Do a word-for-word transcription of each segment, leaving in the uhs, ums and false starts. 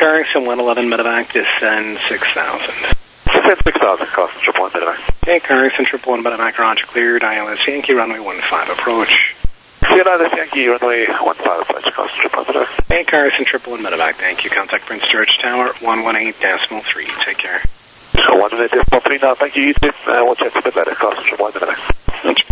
Carrington, one eleven medevac, descend six thousand. Descend six thousand, Carson, triple one medevac. Okay, Carrington, triple one medevac, roger, cleared, I L S Yankee, runway one five, approach. C L I S Yankee, runway one five, approach, Carson, triple one medevac. Hey, Carrington, triple one medevac, thank you. Contact Prince George Tower, one one eight decimal three, take care. So one one eight decimal three now, thank you, you too. Uh, we'll check a bit later, Carson, triple one medevac.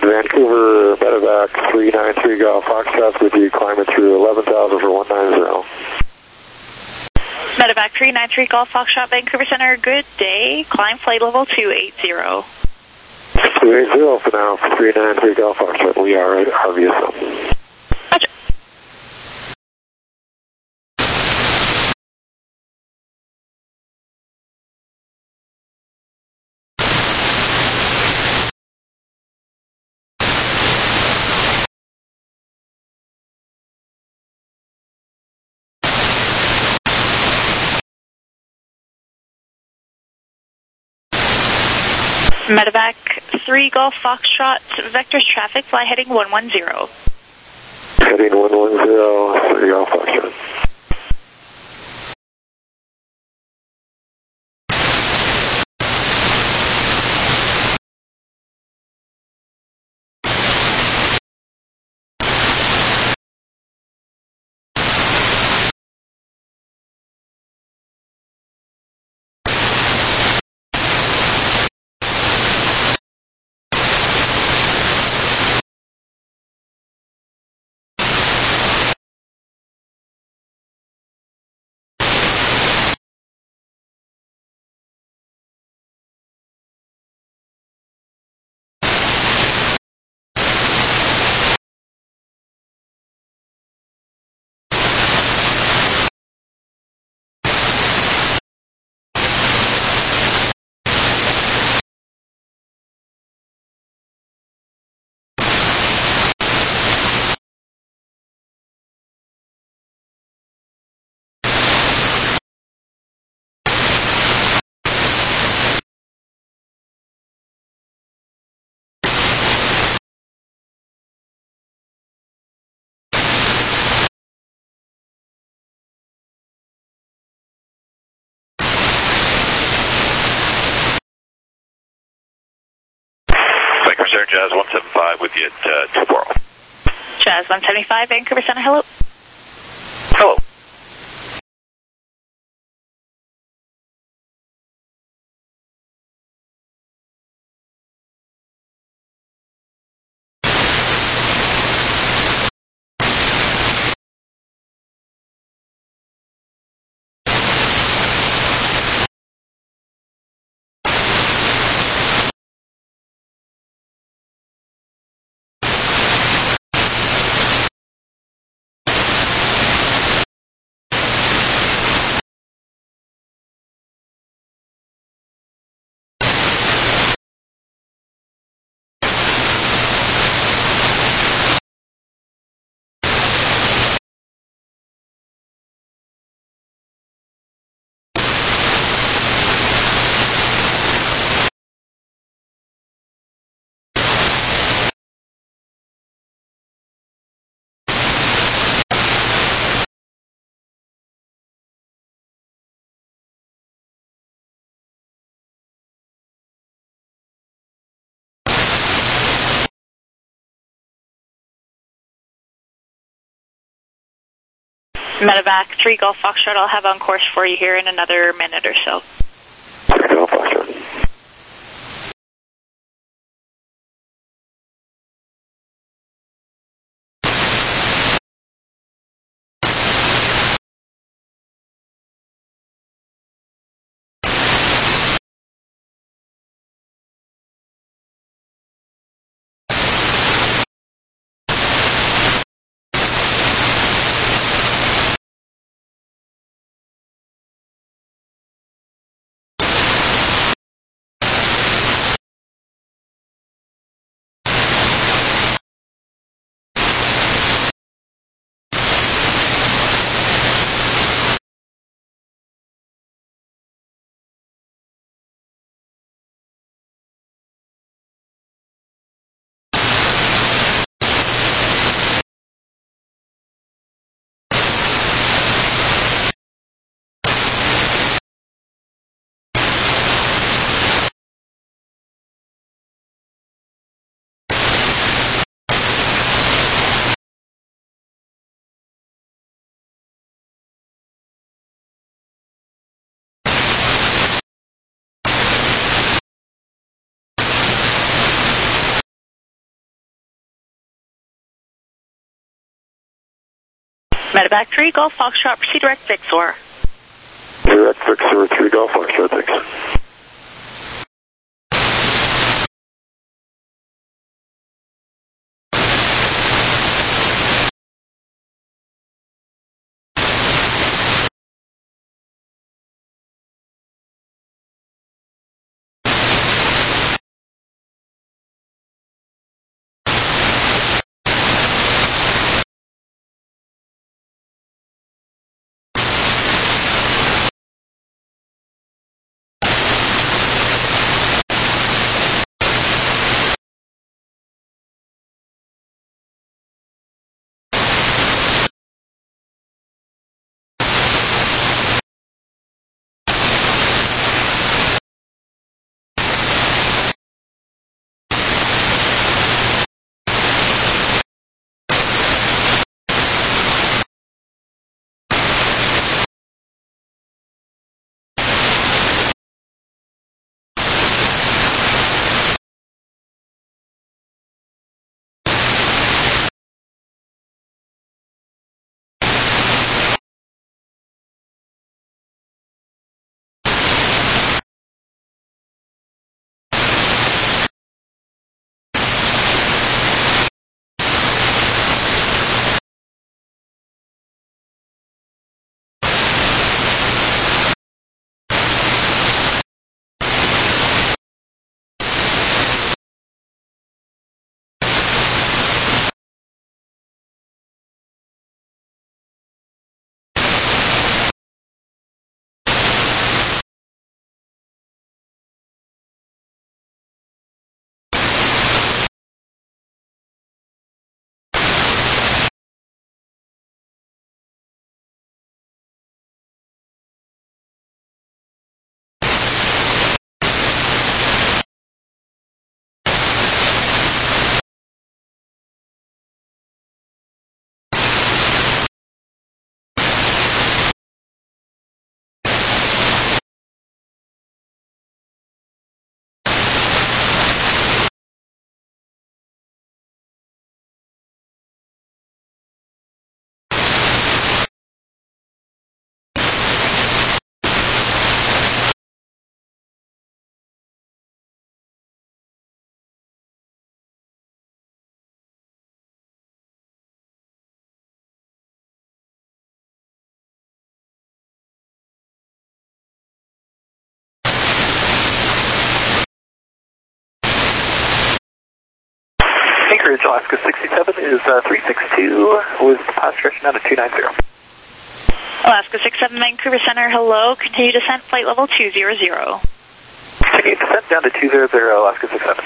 Vancouver, Medevac three nine three Golf Foxtrot with you, climbing through eleven thousand for one ninety. Medevac three nine three Golf Foxtrot, Vancouver Center, good day. Climb flight level two eighty. two eighty for now for three nine three Golf Foxtrot. We are at R V S L. Roger. Medevac three Golf Foxtrot, vectors traffic, fly heading one one zero. Heading one one zero, three Golf Foxtrot. Jazz one seven five with you at uh, two four. Jazz one seventy-five, Vancouver Center, hello. Hello. Medevac three Golf Foxtrot, I'll have on course for you here in another minute or so. three Golf Foxtrot. Medevac three Golf Foxtrot, proceed direct Vixor. Direct Vixor three Golf Foxtrot, thanks. Anchorage, Alaska sixty-seven is uh, three six two with path direction out of two nine zero. Alaska six seven Vancouver Center, hello. Continue descent, flight level two zero zero. Continue descent down to two zero zero, Alaska six seven.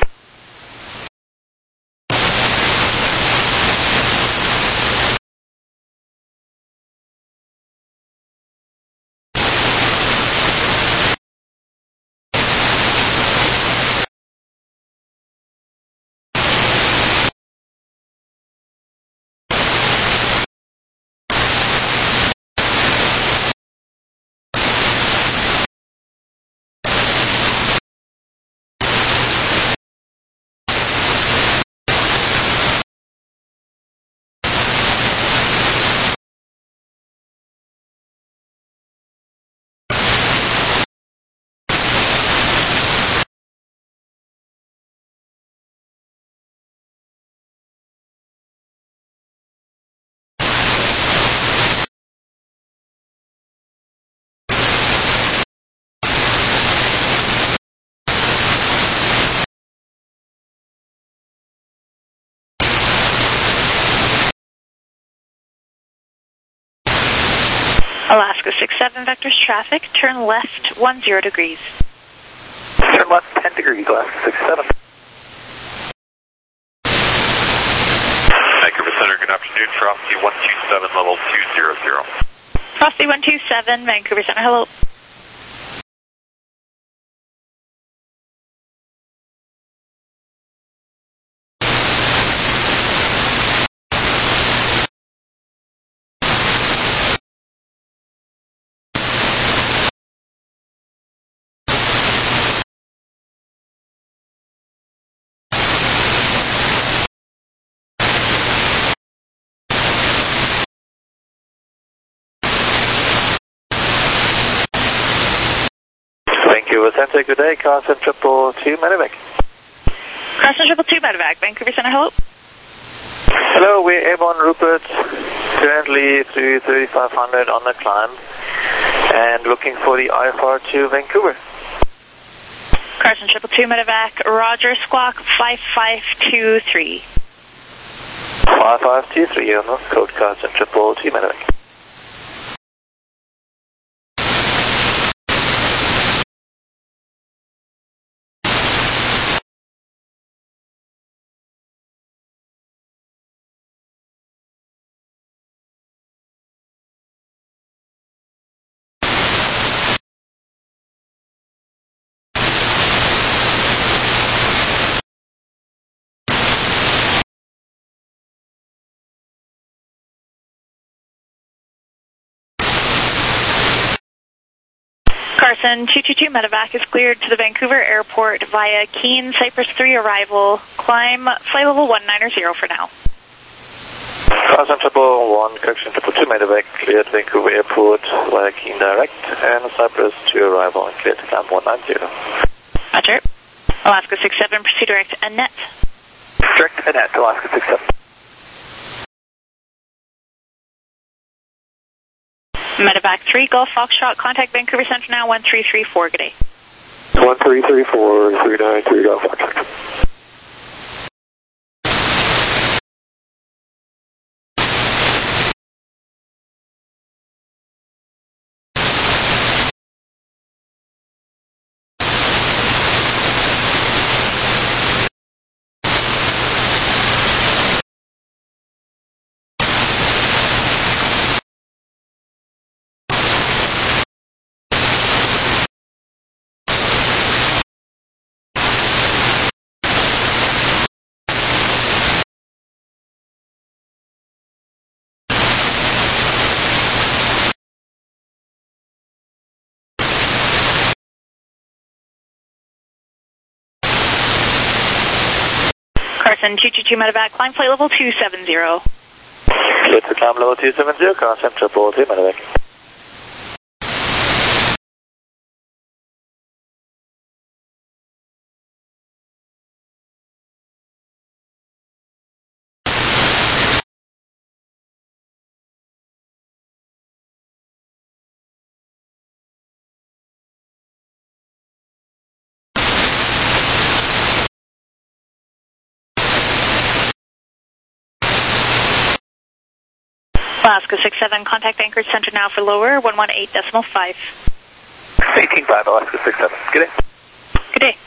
Alaska six seven vectors traffic, turn left one zero degrees. Turn left ten degrees, Alaska six seven. Vancouver Center, good afternoon. Frosty one two seven, level two zero zero. Frosty one two seven, Vancouver Center, hello. Vancouver Center, good day. Carson triple two, Medevac. Carson triple two, Medevac. Vancouver Center, hello. Hello, we're airborne Rupert, currently through thirty-five hundred on the climb, and looking for the I F R to Vancouver. Carson triple two, Medevac. Roger, squawk five five two three. five five two three, on the code Carson triple two, Medevac. Carson two two two, Medevac is cleared to the Vancouver airport via Keene, Cypress three arrival. Climb flight level one nine zero for now. Carson triple one, correction triple two, Medevac, cleared Vancouver airport via Keene direct, and Cypress two arrival and cleared to climb one nine zero. Roger. Alaska six seven, proceed direct Annette. Direct Annette, Alaska six seven. Medevac three, Golf Foxtrot, contact Vancouver Center now, one three three four, good day. one three three four, three nine three, Golf Foxtrot. Carson two two two, Medevac, climb flight level two seven zero. Cleared to climb level two seven zero, Carson triple two, Medevac. Alaska six seven, contact Anchorage Center now for lower, one one eight decimal five. eighteen five, Alaska six seven, good day. Good day.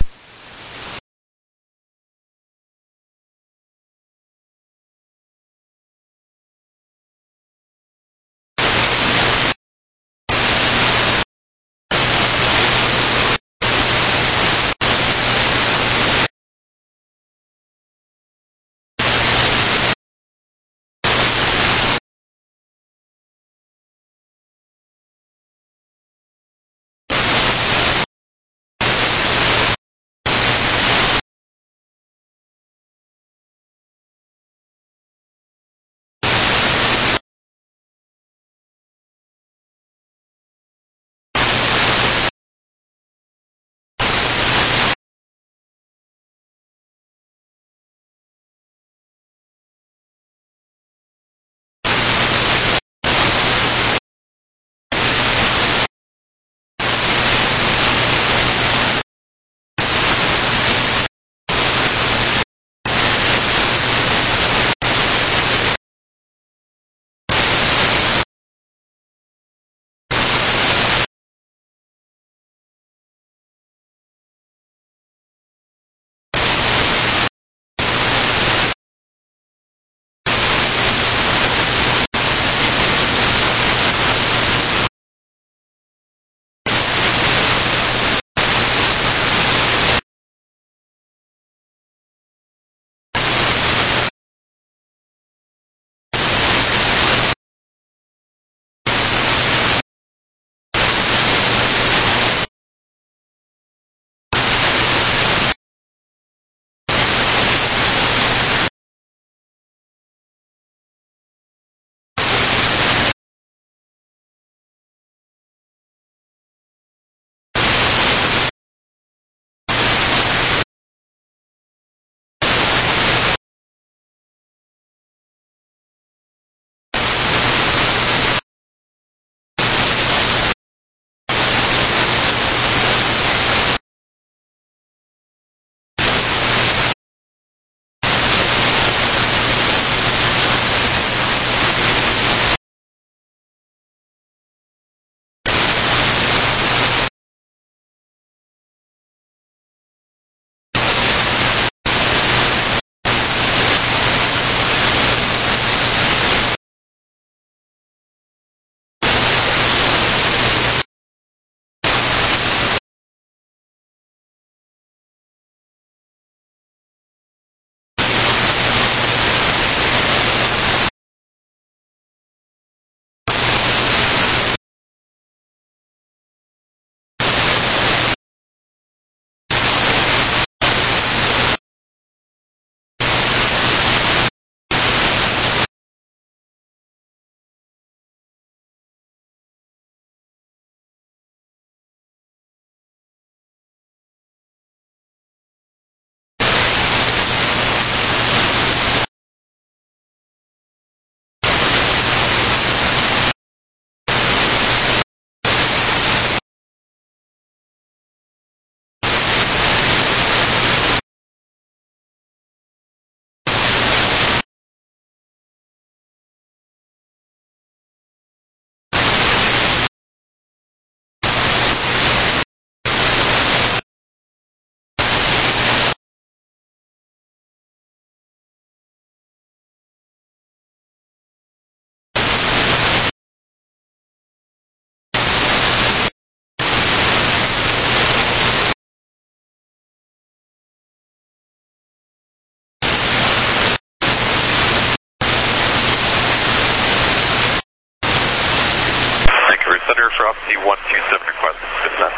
Frosty one two seven requesting descent.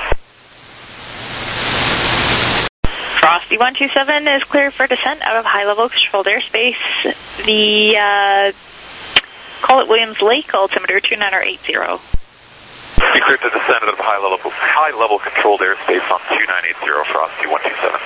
Frosty one two seven is cleared for descent out of high-level controlled airspace. The, uh, call it Williams Lake, altimeter two nine eight zero. You cleared to descent out of high-level high-level controlled airspace on two nine eight zero, Frosty one two seven.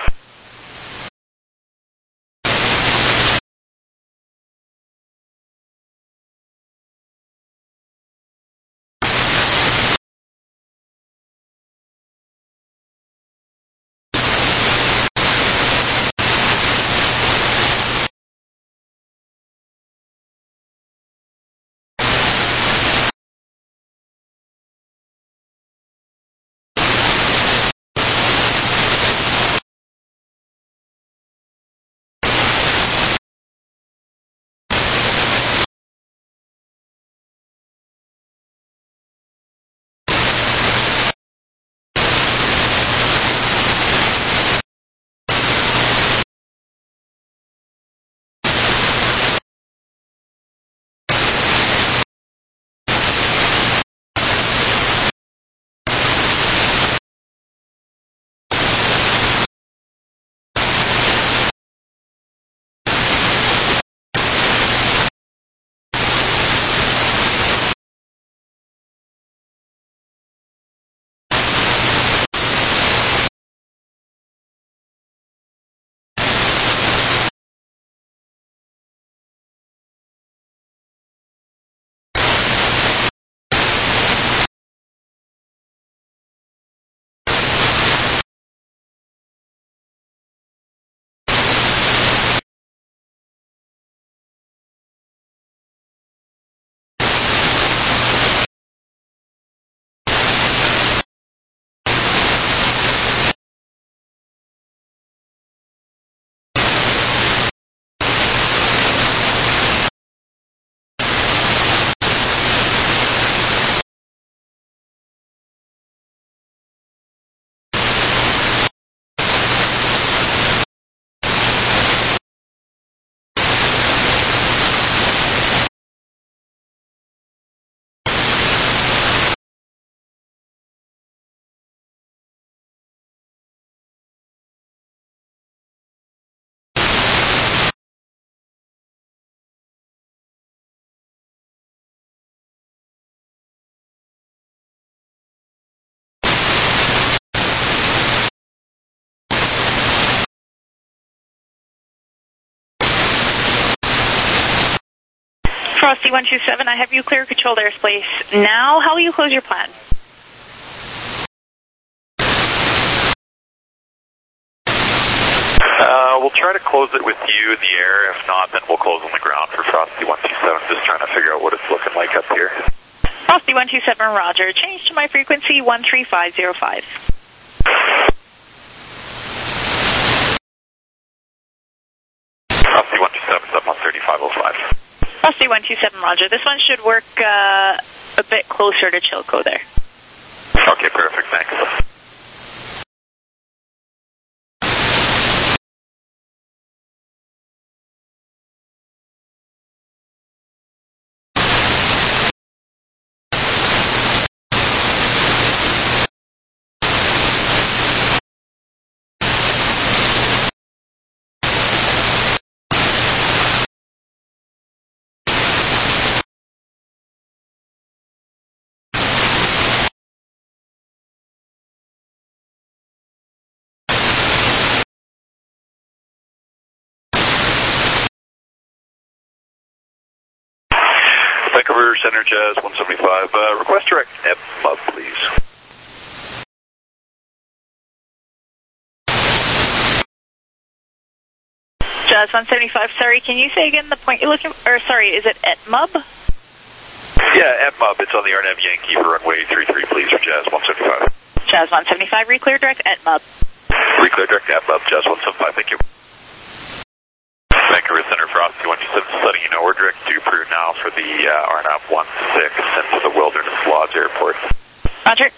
Frosty one two seven, I have you clear controlled airspace. Now, how will you close your plan? Uh, we'll try to close it with you in the air. If not, then we'll close on the ground for Frosty one two seven. Just trying to figure out what it's looking like up here. Frosty one two seven, roger. Change to my frequency one three five zero five. Frosty one two seven is up on thirty-five oh five. Frosty one two seven, roger. This one should work uh, a bit closer to Chilco there. Okay, perfect. Thanks. Vancouver Center Jazz one seventy-five. Uh, request direct M U B, please. Jazz one seventy-five, sorry, can you say again the point you're looking for? Or, sorry, is it at M U B? Yeah, M U B. It's on the R N M Yankee for runway three three, please, for Jazz one seventy-five. Jazz one seventy-five, reclear direct at M U B. Reclear direct M U B, Jazz one seventy-five, thank you. Vancouver Center Frosty one two seven, just letting you know we're direct to Peru now for the uh, R N A P one six into the Wilderness Lodge Airport. Roger.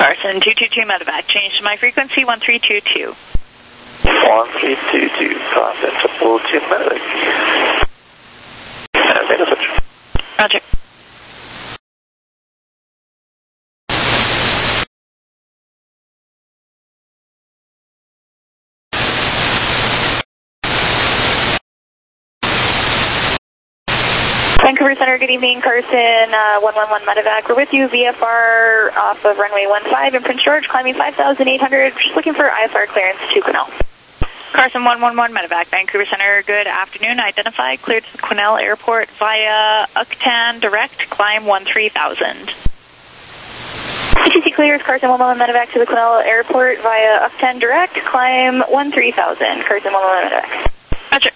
Carson, two two two medevac. Change to my frequency, one three two two. one three two two, Carson, triple two medevac. And data switch. Roger. Vancouver Center, good evening. Carson, uh, one one one medevac. We're with you, V F R off of runway one five in Prince George, climbing five thousand eight hundred. Just looking for I F R clearance to Quesnel. Carson, one one one medevac. Vancouver Center, good afternoon. Identified, cleared to Quesnel Airport via Uctan Direct, climb one three thousand. C T C clears, Carson one one one medevac to the Quesnel Airport via Uctan Direct, climb one three thousand. Carson one one one medevac. Roger.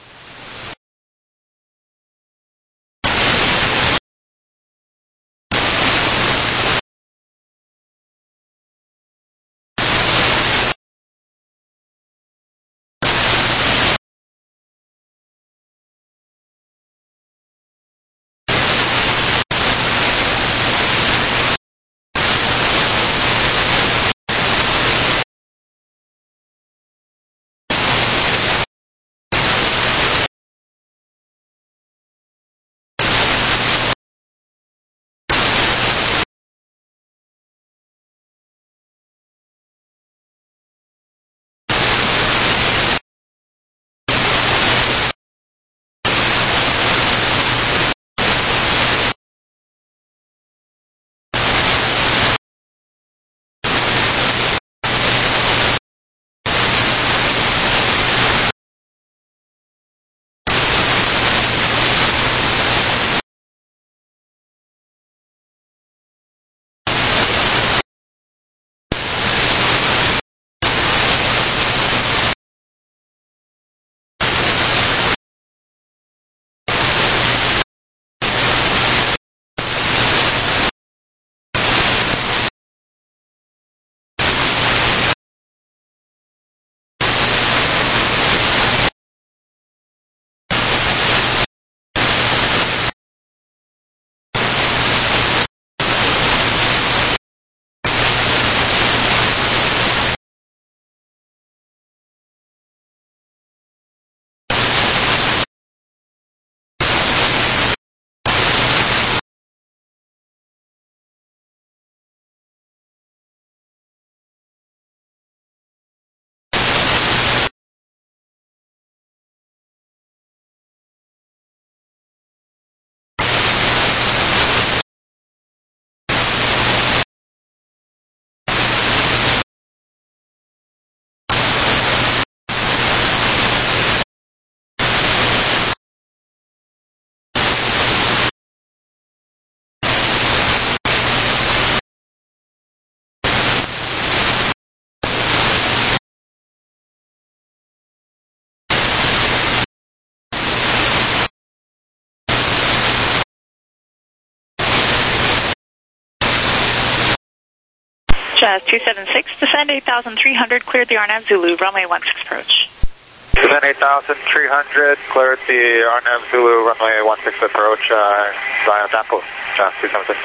Jazz two seven six, descend eight thousand three hundred, cleared the Arnav Zulu, runway one six approach. Descend eight thousand three hundred, cleared the Arnav Zulu, runway one six approach, uh, via Tampa, Jazz two seven six.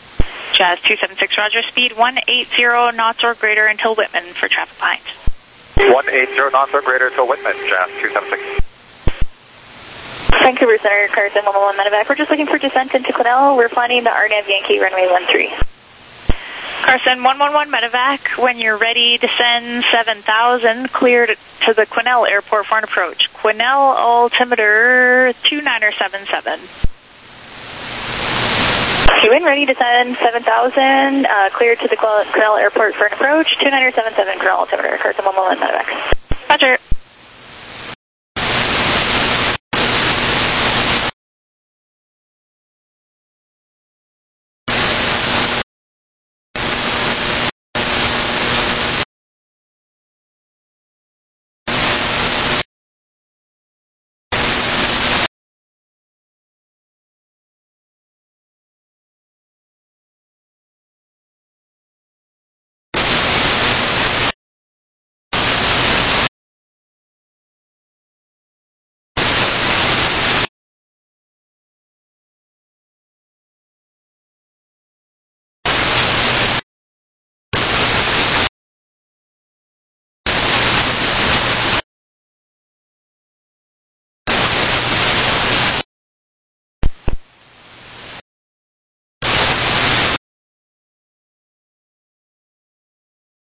Jazz two seven six, roger, speed one eighty knots or greater until Whitman for traffic behind. one eighty knots or greater until Whitman, Jazz two seven six. Vancouver Center, Carson one one one medevac. We're just looking for descent into Quesnel. We're finding the Arnav Yankee, runway one three. Carson, one one one medevac, when you're ready, descend seven thousand, cleared to the Quesnel Airport for an approach. Quesnel altimeter two nine seven seven. Q in, ready, descend seven thousand, uh, cleared to the Quesnel Airport for an approach, two nine seven seven, Quesnel altimeter, Carson one one one medevac. Roger.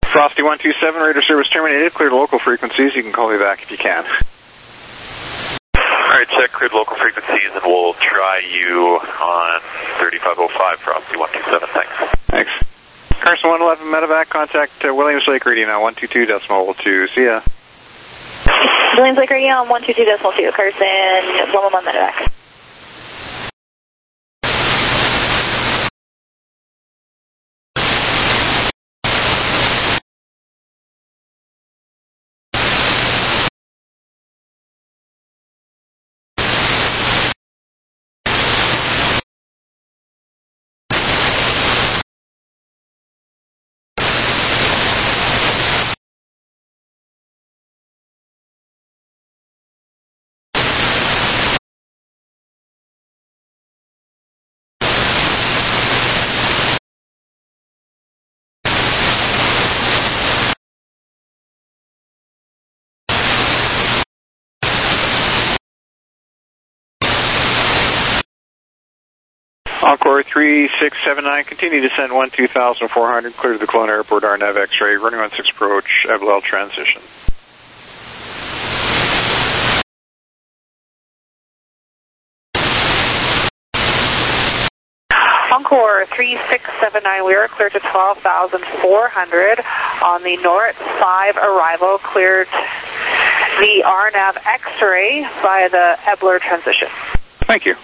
Frosty one two seven, radar service terminated. Cleared local frequencies. You can call me back if you can. All right, check cleared local frequencies, and we'll try you on thirty-five oh five, Frosty one two seven. Thanks. Thanks. Carson one eleven Medevac, contact uh, Williams Lake Radio now, one two two decimal two. See ya. Williams Lake Radio on one two two decimal two. Carson one one one Medevac. Encore three six seven nine, continue to send one two thousand four hundred, clear to the Kelowna Airport, R N A V X-ray, running on six approach, Evelel transition. Encore three six seven nine, we are cleared to twelve thousand four hundred on the North five arrival, cleared the R N A V X-ray via the Evelel transition. Thank you.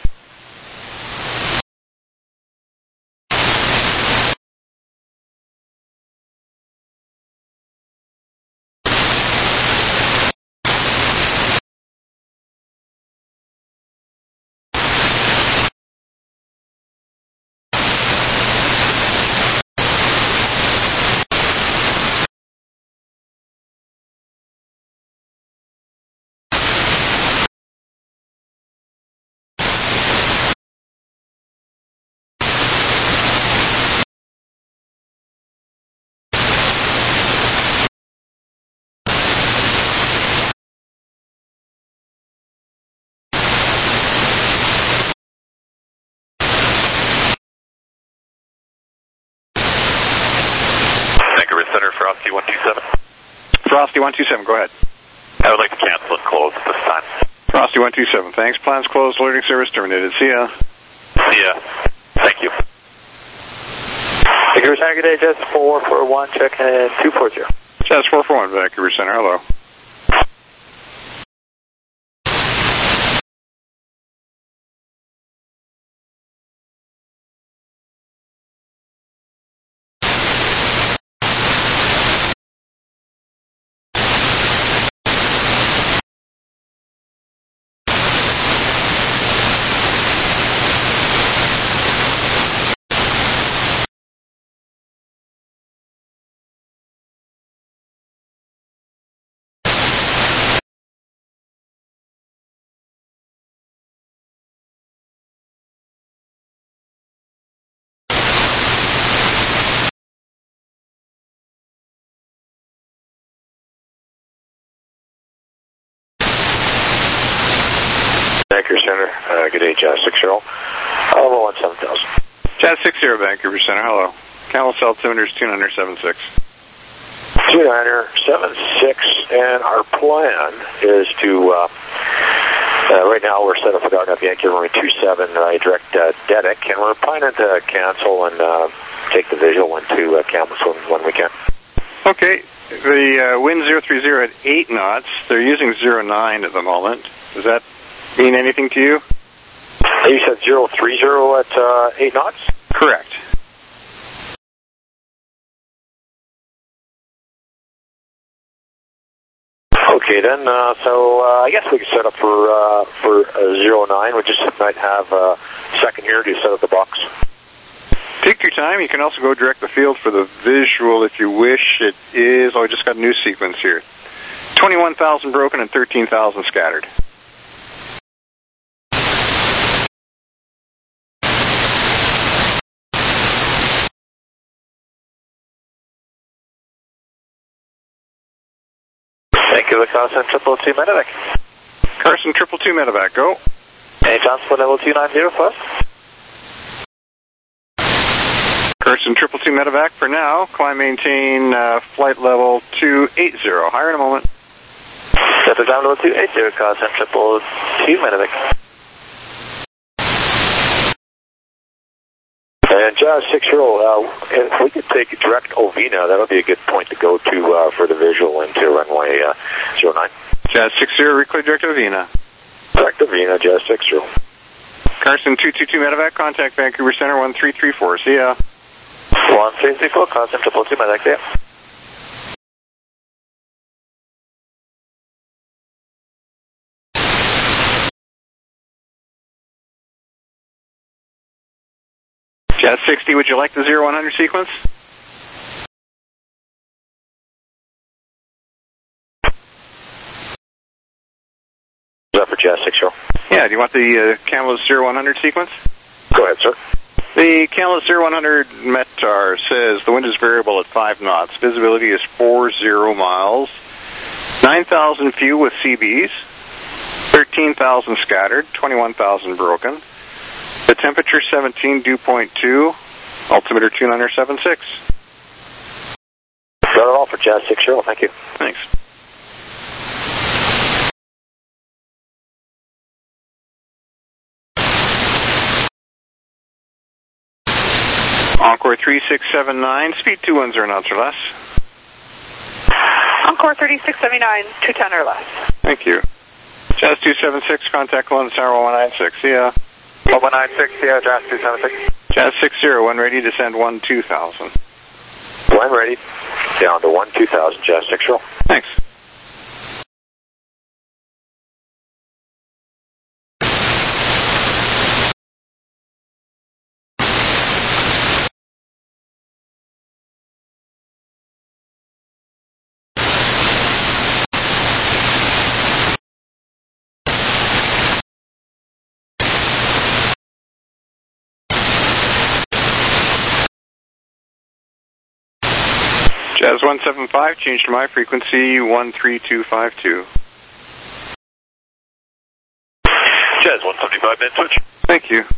Frosty one two seven. Frosty one two seven, go ahead. I would like to cancel and close at this time. Frosty one two seven, thanks. Plans closed, alerting service terminated. See ya. See ya. Thank you. Vancouver Center, good day, Jets four four one, check in two four zero. Jets four four one, Vancouver Center, hello. Vancouver Center, uh, good day, Jazz six zero. Hello, one seven thousand. Jazz six zero, Vancouver Center, hello. Camel Cell Cylinders two niner seven six. two niner seven six, and our plan is to, uh, uh, right now we're set up with R N A V Yankee runway two seven, uh, direct uh, D E D I C, and we're planning to cancel and uh, take the visual into uh, Camels when, when we can. Okay, the uh, wind zero three zero at eight knots, they're using zero nine at the moment. Does that mean anything to you? You said zero three zero at uh, eight knots? Correct. Okay, then, uh, so uh, I guess we can set up for uh, for uh, zero nine. We just might have a second here to set up the box. Take your time. You can also go direct the field for the visual if you wish. It is, oh, I just got a new sequence here. twenty-one thousand broken and thirteen thousand scattered. Thank you, Carson triple two Medevac. Carson triple two Medevac, go. Any transport level two nine zero first? Carson triple two medevac for now. Climb maintain uh, flight level two eighty. Higher in a moment. Delta down level two eighty, Carson triple two medevac. And Jazz six zero, uh, if we could take direct Ovina, that would be a good point to go to uh, for the visual into runway uh, zero nine. Jazz six zero, reclear direct Ovina. Direct Ovina, Jazz six zero. Carson two two two medevac, contact Vancouver Center one three three four. See ya. one three three four, Carson triple two medevac, see ya. Jazz sixty, would you like the zero one hundred sequence? Is that for Jazz six zero? Yeah, do you want the uh, Camillus zero one hundred sequence? Go ahead, sir. The Camillus zero one hundred METAR says the wind is variable at five knots. Visibility is four zero miles. nine thousand few with C Bs. thirteen thousand scattered. twenty-one thousand broken. The temperature seventeen, dew point two. Altimeter two nine seven six. Got it all for Jazz six zero, thank you. Thanks. Encore three six seven nine, speed two one zero knots or less. Encore thirty-six seventy-nine, two ten or less. Thank you. Jazz two seven six, contact Columbus Tower one nine six. See ya. one nine six, see ya, Jazz two seven six. Jazz six zero, when ready, descend one two thousand. When ready, down to one two thousand, Jazz six zero. Thanks. Jazz one seven five, change to my frequency one three two five two. Jazz one seventy-five, mid switch. Thank you.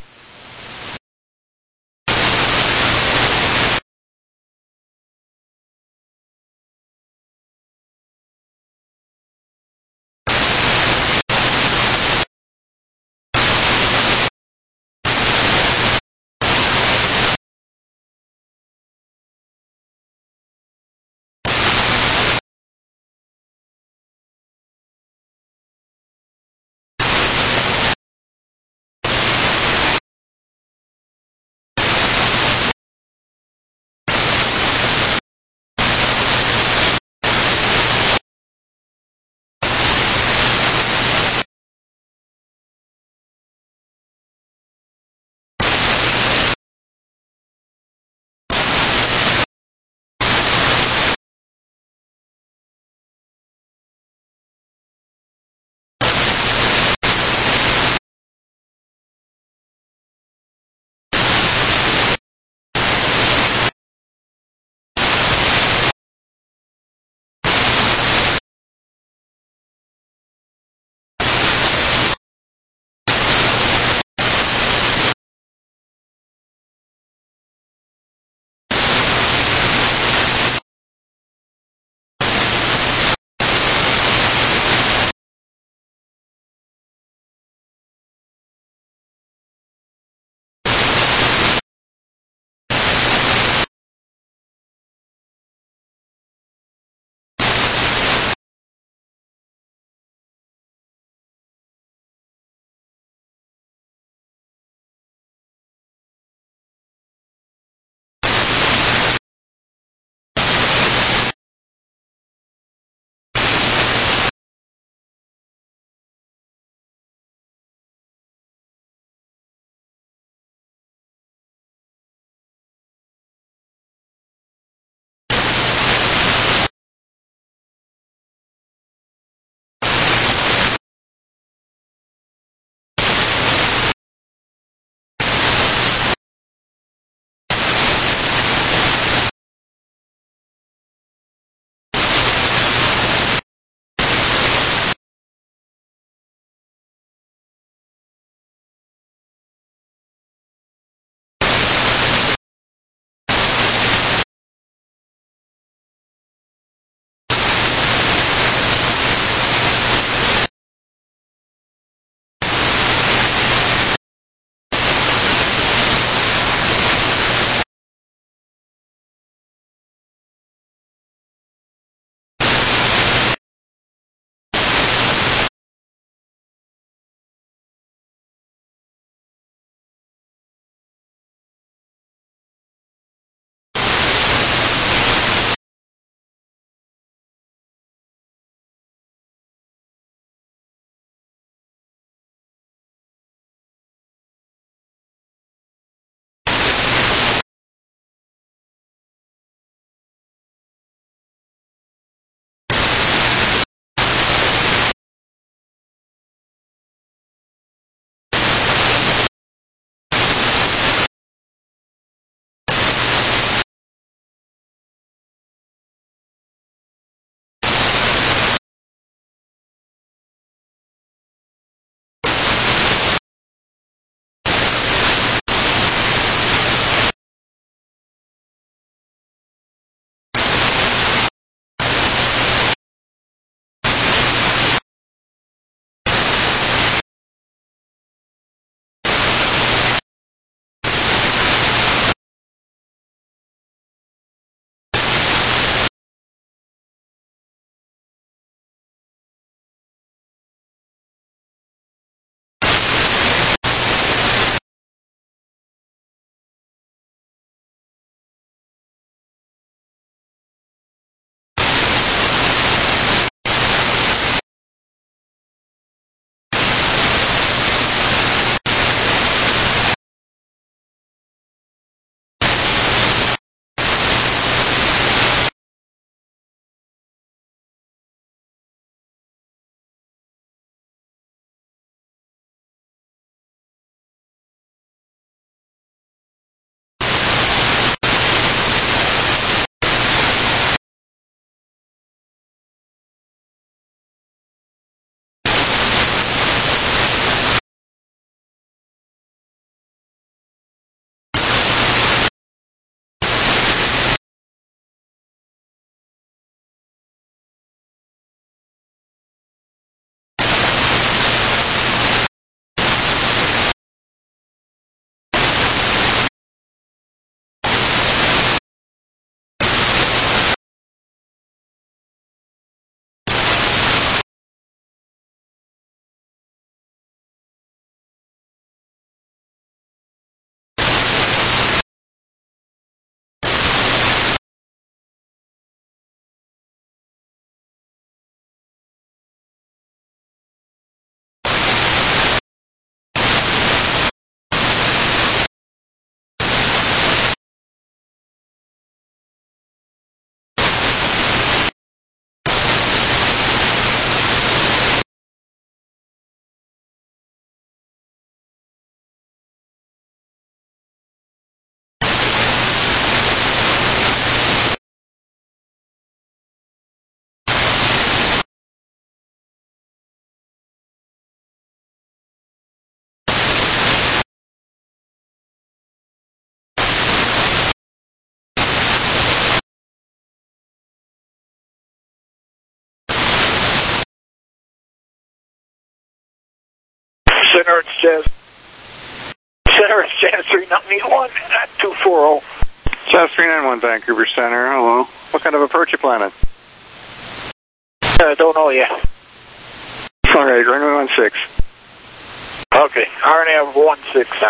Center, it's Jazz. Center, it's Jazz three ninety-one at two forty. Jazz three ninety-one, Vancouver Center. Hello. What kind of approach you planning? I uh, don't know yet. All right, runway one six. Okay, R N A one six then.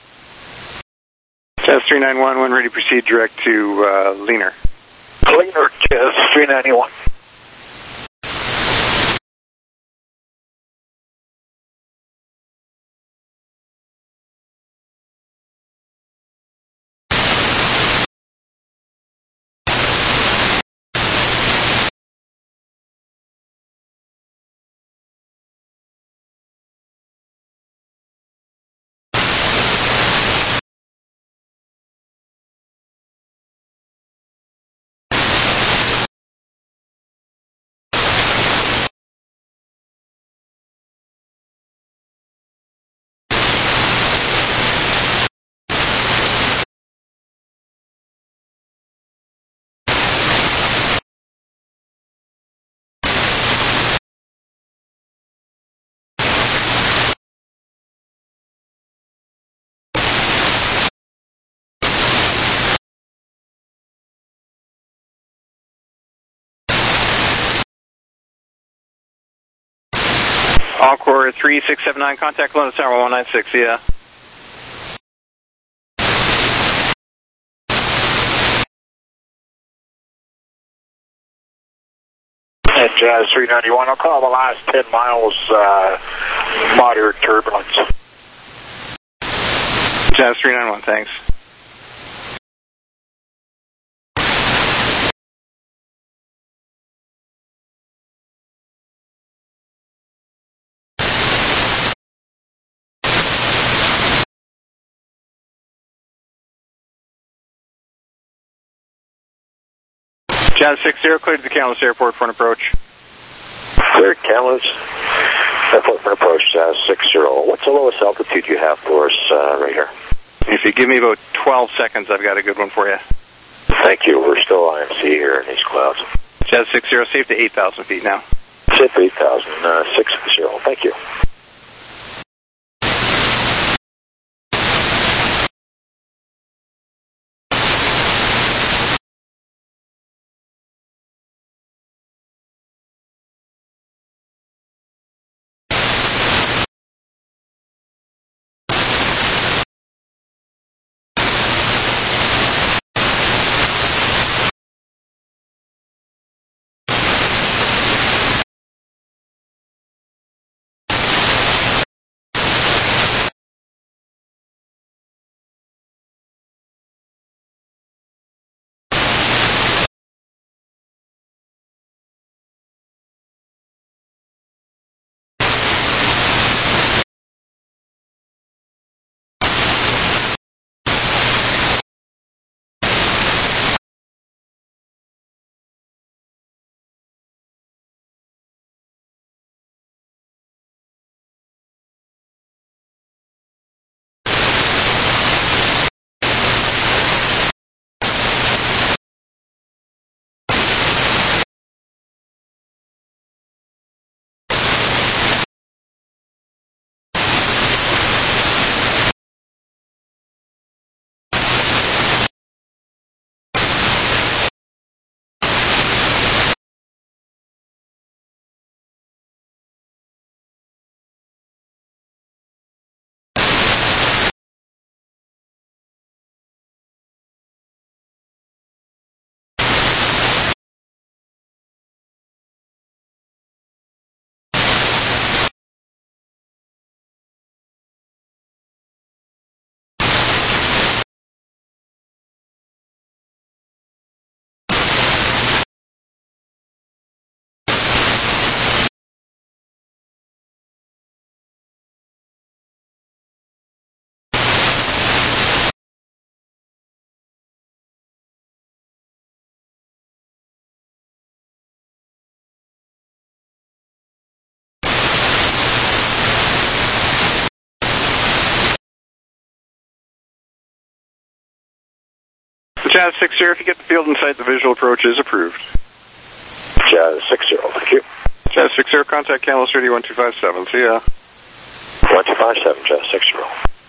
Jazz three ninety-one, when ready to proceed direct to uh, Leaner. Leaner, Jazz three ninety-one. Encore three six seven nine, contact London Tower one nine six, yeah. At Jazz three ninety-one, I'll call the last ten miles uh, moderate turbulence. Jazz three ninety-one, thanks. Jazz six zero, cleared to the Kamloops Airport for an approach. Cleared Kamloops Airport for an approach, Jazz six zero. What's the lowest altitude you have for us uh, right here? If you give me about twelve seconds, I've got a good one for you. Thank you. We're still I M C here in these clouds. Jazz six zero, safe to eight thousand feet now. Safe to eight thousand, uh, six zero. Thank you. Jazz six zero, if you get the field in sight, the visual approach is approved. Jazz six zero, thank you. Jazz six zero, contact Kamloops thirty-one two five seven, see ya. one two five seven, Jazz six zero.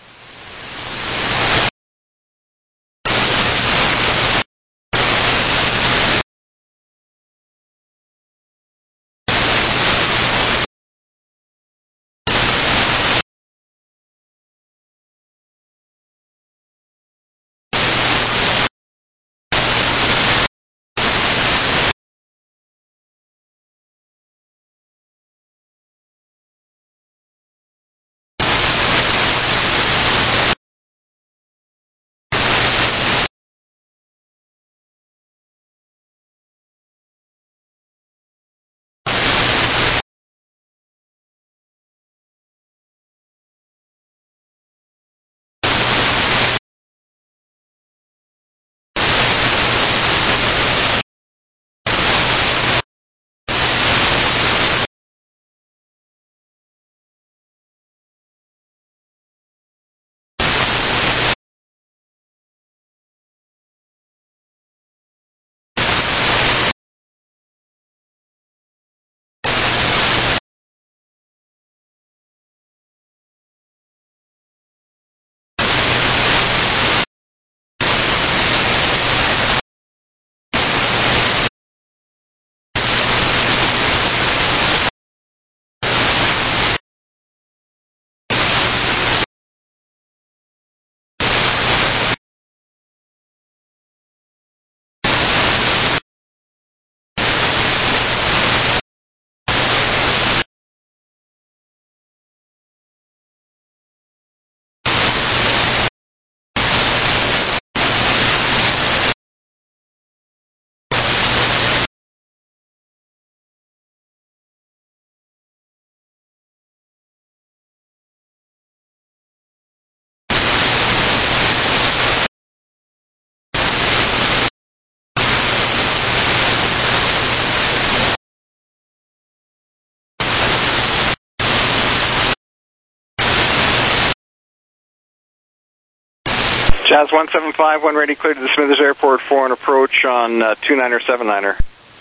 Jazz one seven five, one ready, cleared to the Smithers Airport for an approach on uh, two niner, seven niner.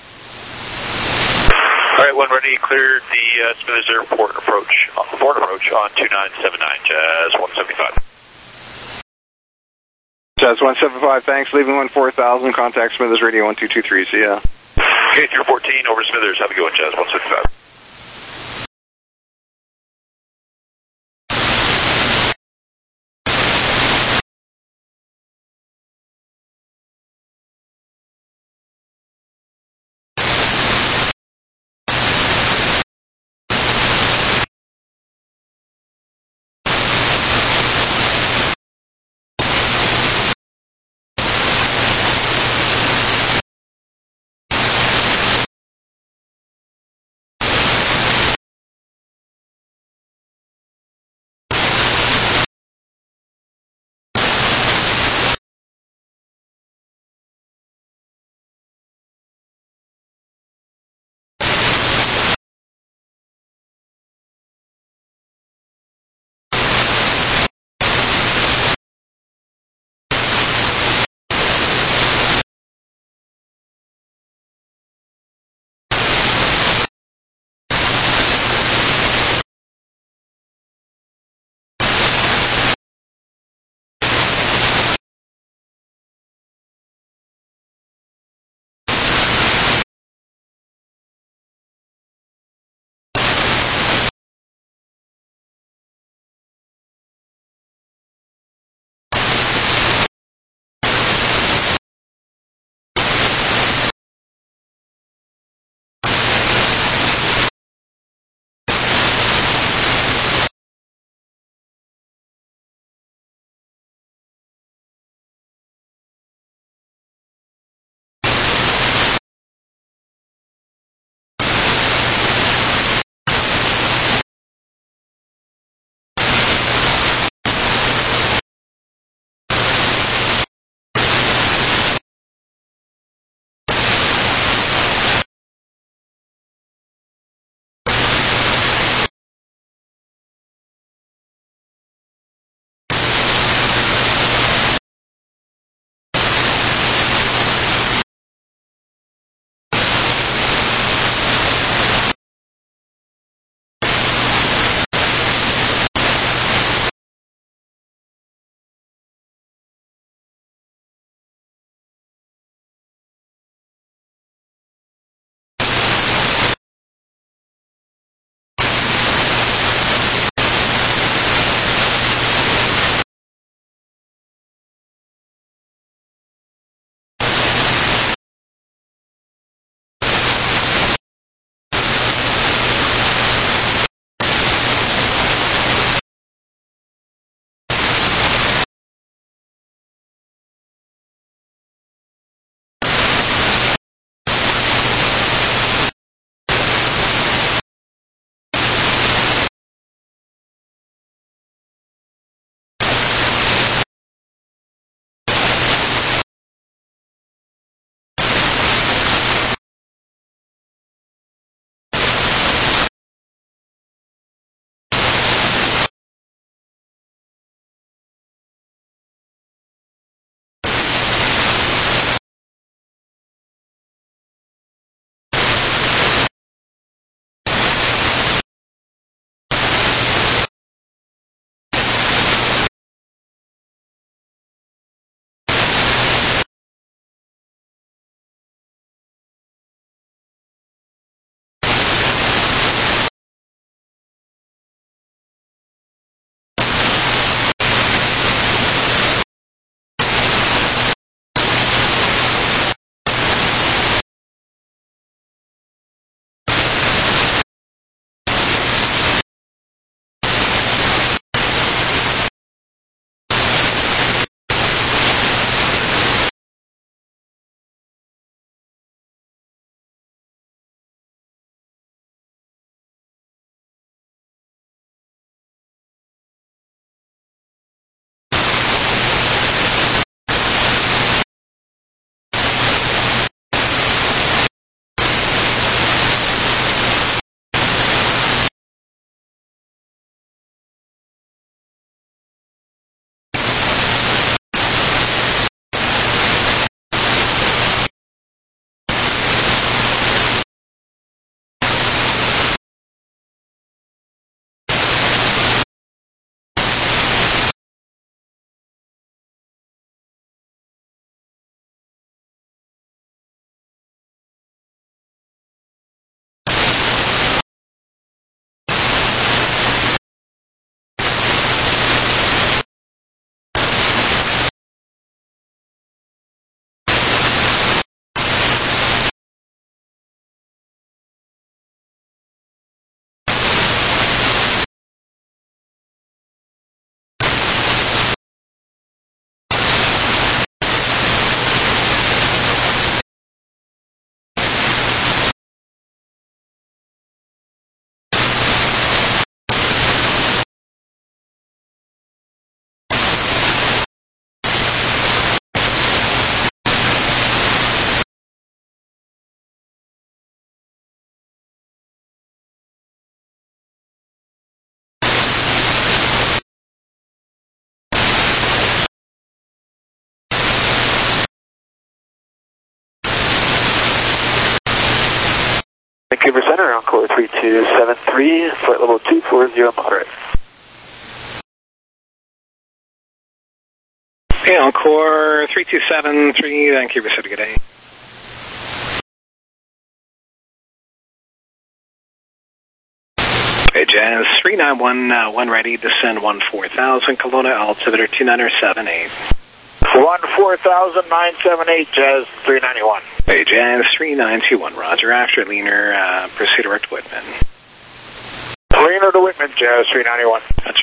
All right, one ready, cleared the uh, Smithers Airport approach, uh, for an approach on two nine seven nine, Jazz one seventy-five. Jazz one seven five, thanks, leaving one four thousand, contact Smithers Radio one two two three, see ya. Okay, three fourteen, over Smithers, have a good one, Jazz one seventy-five. Vancouver Center, Encore three two seven three, flight level two four zero moderate. Hey, Encore three two seven three, Vancouver City, good day. Hey, Jazz three nine one, uh, one ready, descend one four thousand, Kelowna, altimeter two nine seven eight. one four thousand nine seven eight, Jazz three ninety-one. Hey, Jazz three nine two one, roger, after leaner, uh, proceed direct to Whitman. Leaner to Whitman, Jazz three ninety-one. Gotcha.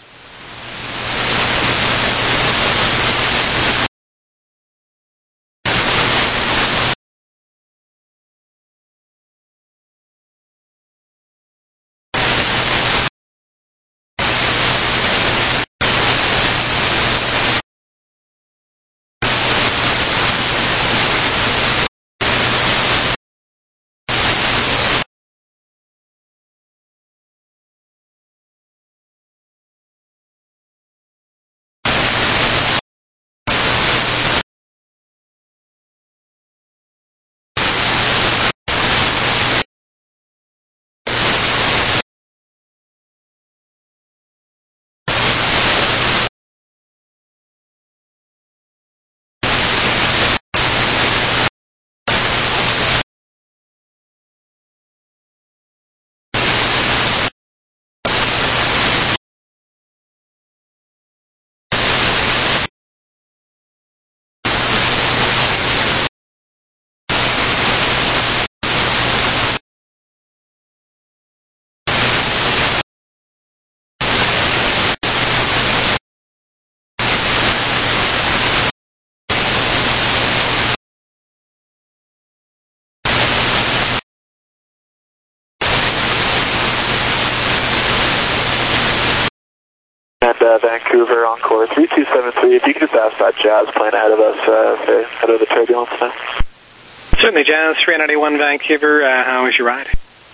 And uh, Vancouver, Encore three two seven three, if you could just ask that Jazz plane ahead of us, uh, out of the turbulence now. Certainly, Jazz three ninety-one, Vancouver, uh, how was your ride?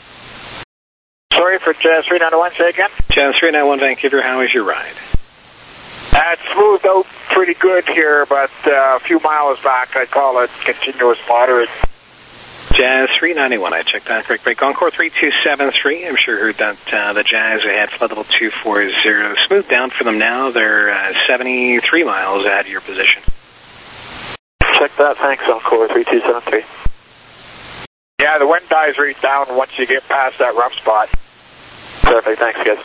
Sorry for Jazz three ninety-one, say again? Jazz three ninety-one, Vancouver, how was your ride? Uh, it smoothed out pretty good here, but uh, a few miles back, I'd call it continuous moderate. Jazz three ninety-one, I checked that correct break. Encore three two seven three, I'm sure heard that uh, the Jazz ahead, flight level two four zero. Smooth down for them now, they're uh, seventy-three miles ahead of your position. Check that, thanks, Encore three two seven three. Yeah, the wind dies right down once you get past that rough spot. Perfect, thanks guys.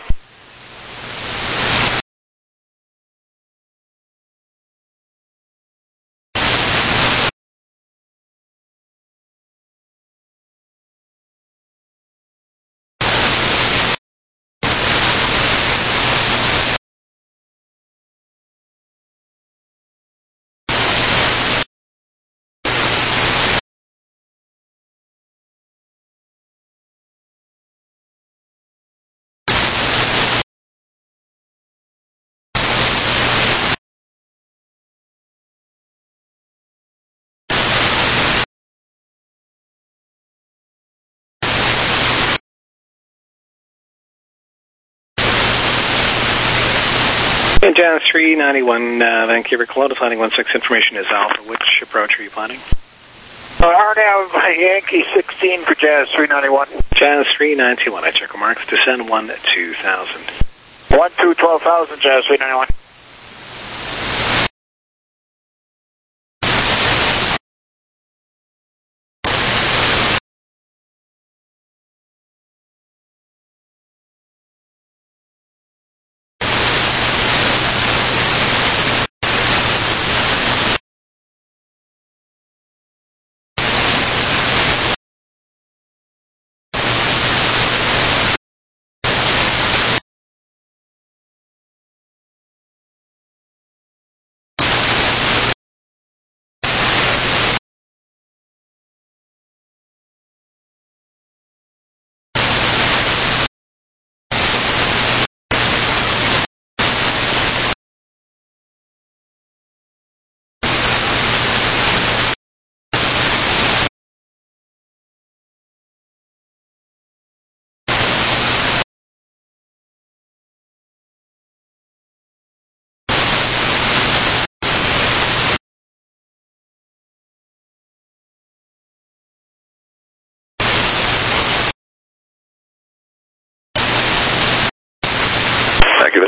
And Jazz three ninety-one, uh, Vancouver, Kelowna, planning one six, information is Alpha. Which approach are you planning? Uh, R N A V Yankee sixteen for Jazz three ninety-one. Jazz three ninety-one, I check remarks, descend one two thousand. one two twelve thousand, Jazz three ninety-one.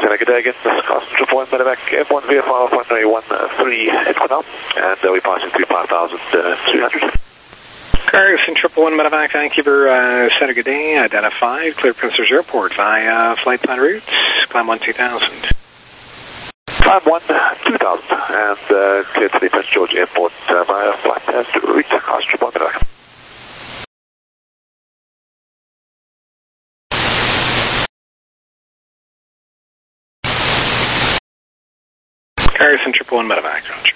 Have a good day again. This is Carson Triple One Medevac F one V F R one three one three Equinel, and uh, we're passing through five thousand three hundred. Carson Triple One Medevac, Vancouver, uh, said a good day. Identified, clear Prince George Airport via flight plan routes. Climb one two thousand. Climb one two thousand, and uh, clear to the Prince George Airport uh, via flight plan route. Carson Triple One Medevac. Carson Triple One Medevac, Roger.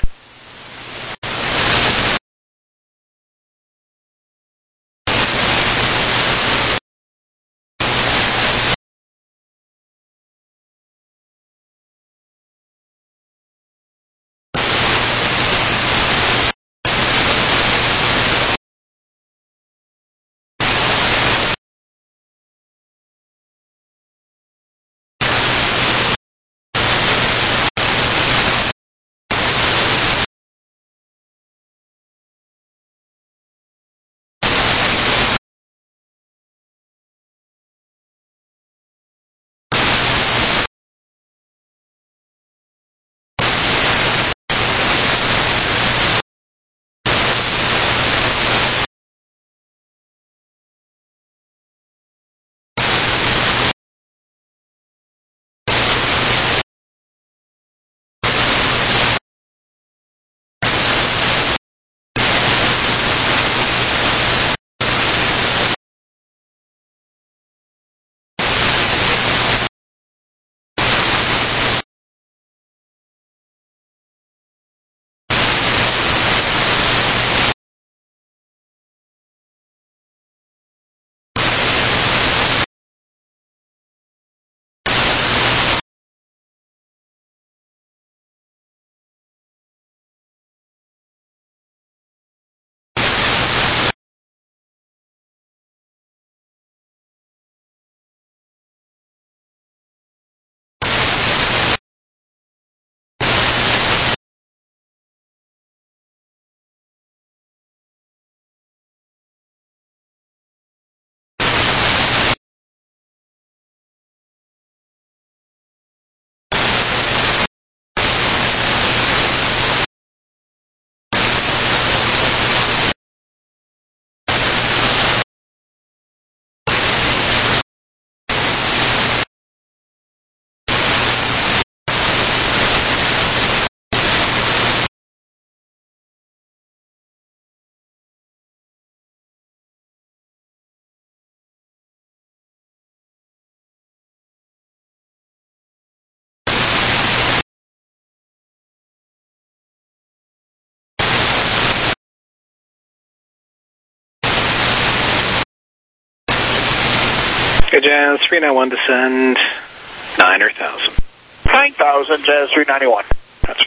Good Jazz, three nine one descend, nine thousand. nine thousand, Jazz three ninety-one. Gotcha.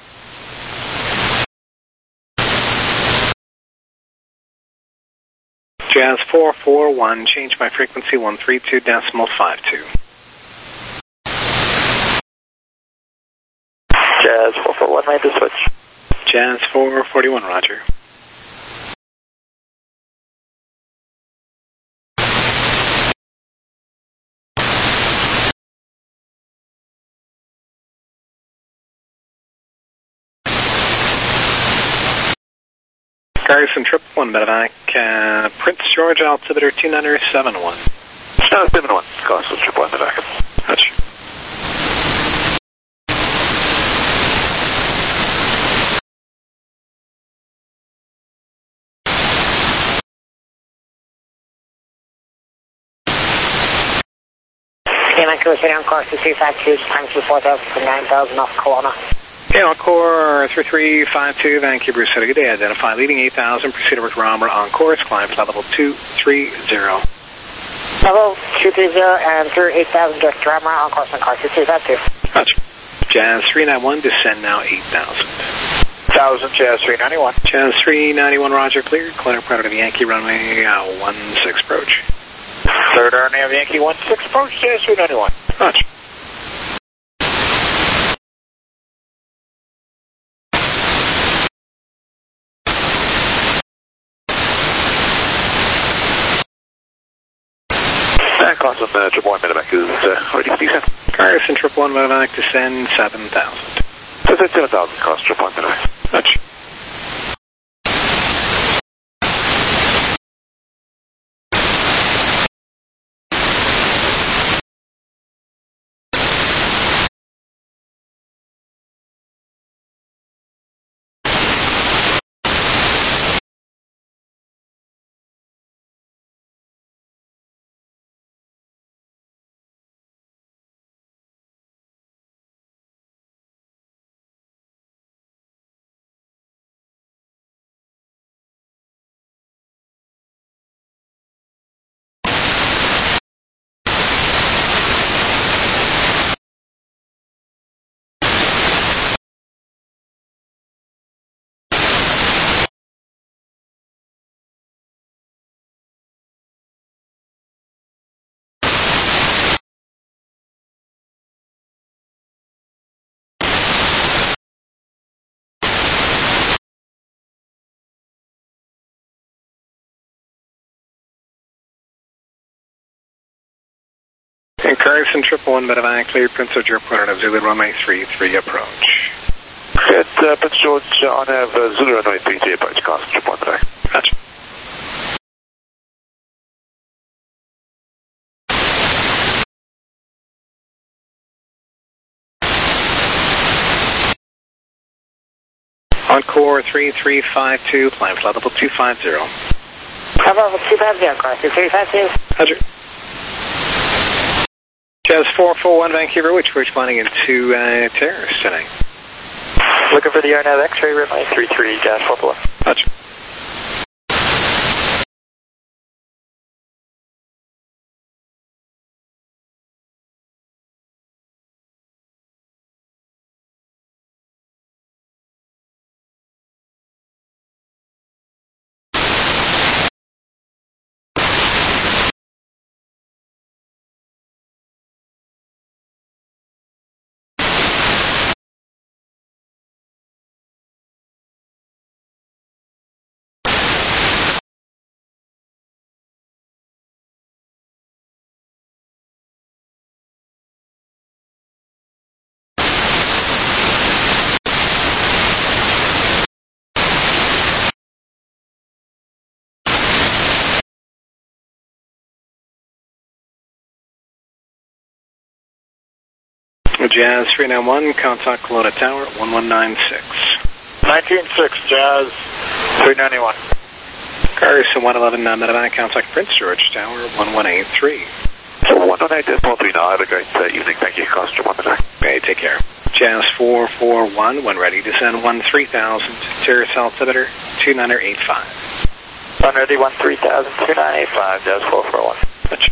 Jazz four four one, change my frequency one three two decimal five two. Jazz four four one, made the switch. Jazz four forty-one, roger. Carson Triple One Medevac, uh, Prince George altimeter two nine seven one. No, seven one, Carson Triple One Medevac. Gotcha. Okay, Vancouver City on course two three five two, time to four thousand for nine thousand off Kelowna. Okay, Encore three three five two, Vancouver City. Good day. Identify leading eight thousand. Proceed with Romer on course. Climb flight level two three zero. Level two three zero and through eight thousand direct to Romer on course on car two three five two. Gotcha. Jazz three nine one, descend now eight thousand. one thousand, Jazz three ninety-one. Jazz three ninety-one, roger, cleared. Clear prior to the Yankee runway uh, one six approach. Third R N A of Yankee one six approach, Jazz three ninety-one. Gotcha. Carson, uh, triple one medevac is uh, ready to descend. Carson, triple one medevac, descend seven thousand. Descend seven thousand, Carson, triple one medevac. Much. And Carson, triple one medevac, clear Prince George Airport on a Zulu runway three three approach. At uh, Prince George on a uh, Zulu runway three three approach, Carson, triple one medevac. Gotcha. Encore three three five two, climb flight level two five zero. Flight level two five zero, Carson, three five two. Roger. Jazz four four one Vancouver, which we're responding into uh, Terrace tonight. Looking for the R NAV X-ray, runway three three, Jazz four four. Roger. Jazz three nine one, contact Kelowna Tower, one one nine six. nineteen six, Jazz three ninety-one. Carson one eleven, medevac, contact Prince George Tower, one one eight three. So one one eight decimal three now, have a great uh, evening, thank you, Carson, triple one medevac. Okay, take care. Jazz four four one, when ready, descend one three thousand, Terrace altimeter two nine eight five. One ready, one three thousand, two nine eight five, Jazz four four one. Much.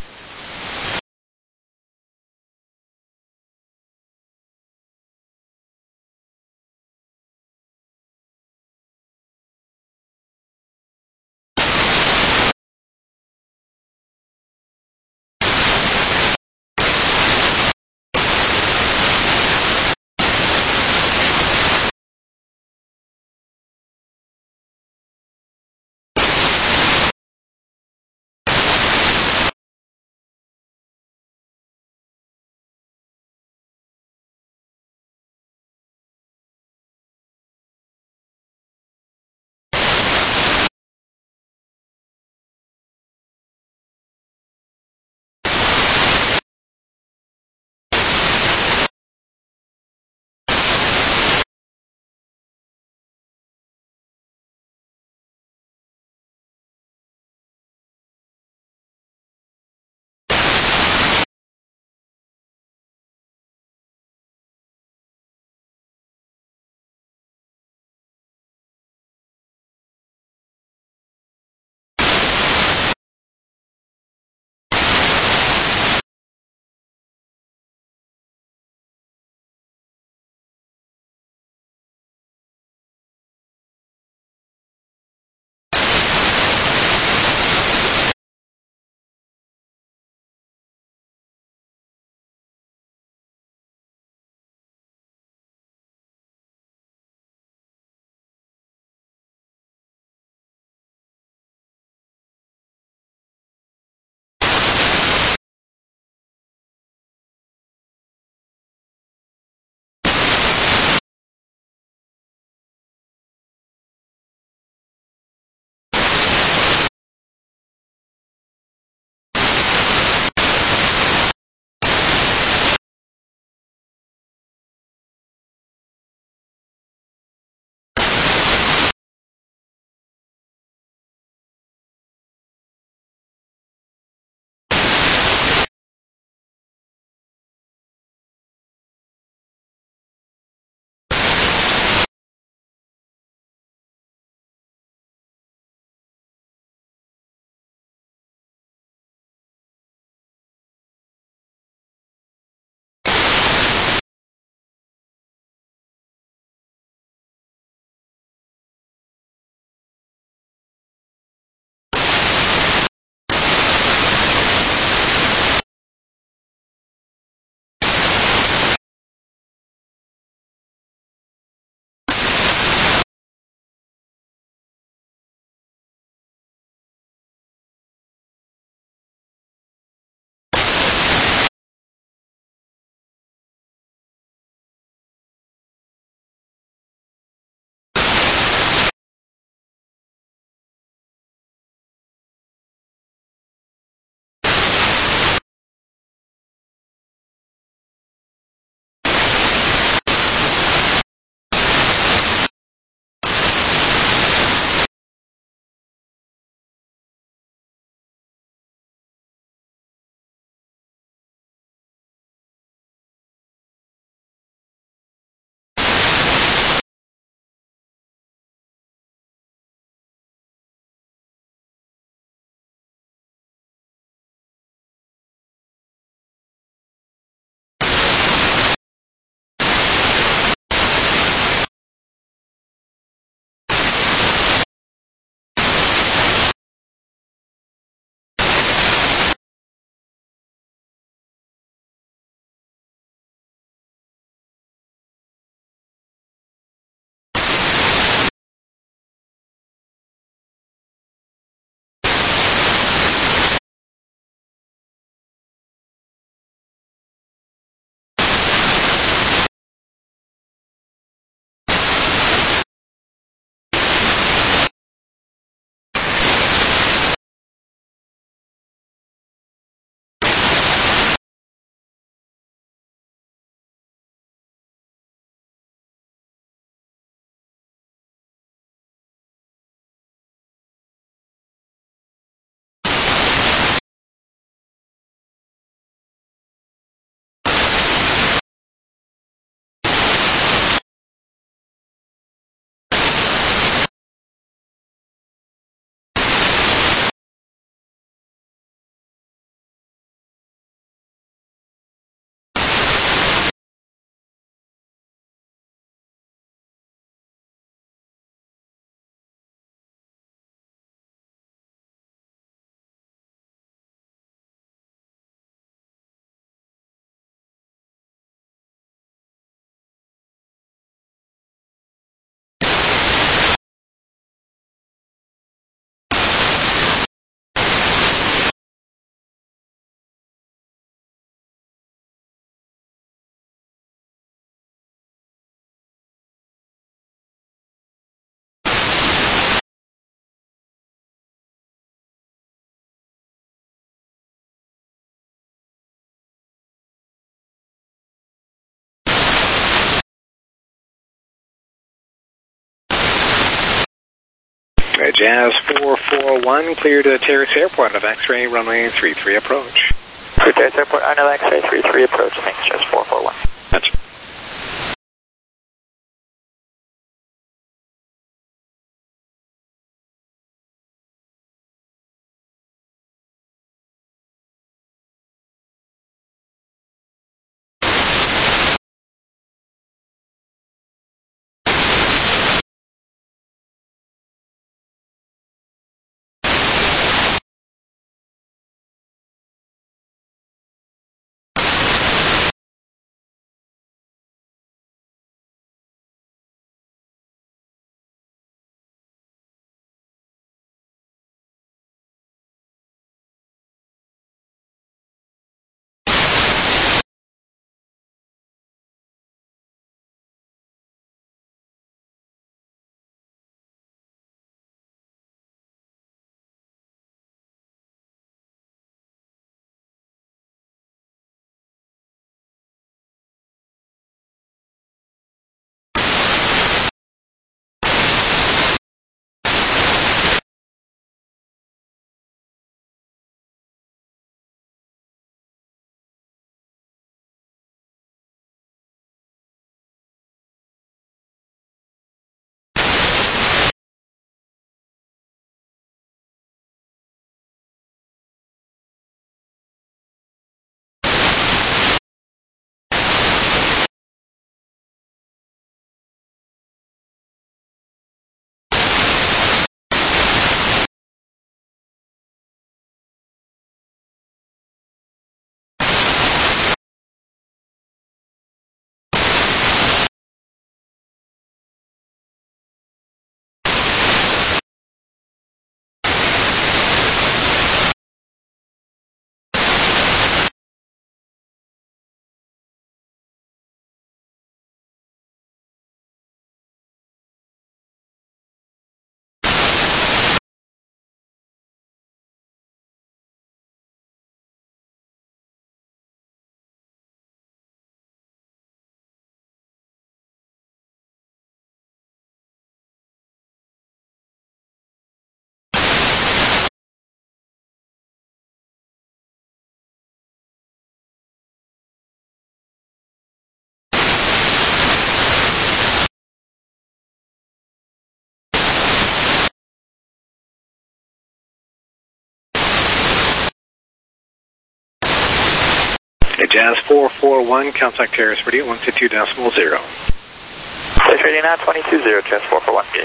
Okay, Jazz four four one, clear to Terrace Airport of X-ray, runway three three approach. Clear Terrace Airport, I know X-ray three three approach, thanks, Jazz four four one. That's Jazz four four one, contact Terrace Radio one two two decimal zero. Terrace Radio now twenty two zero, Jazz four four one.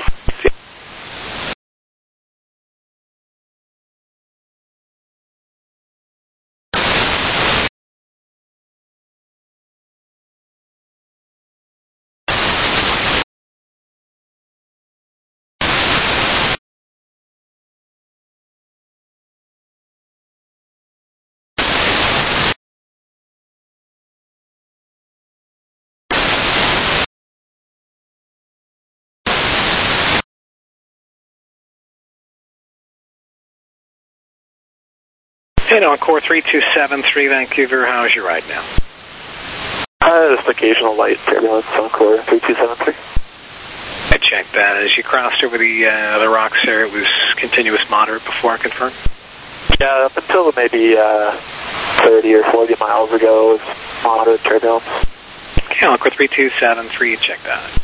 And on core three two seven three Vancouver, how's your ride now? Uh, just occasional light turbulence on core three two seven three. I checked that. As you crossed over the uh, the rocks there, it was continuous moderate before I confirmed? Yeah, up until maybe uh, thirty or forty miles ago, it was moderate turbulence. Okay, on core three two seven three, check that.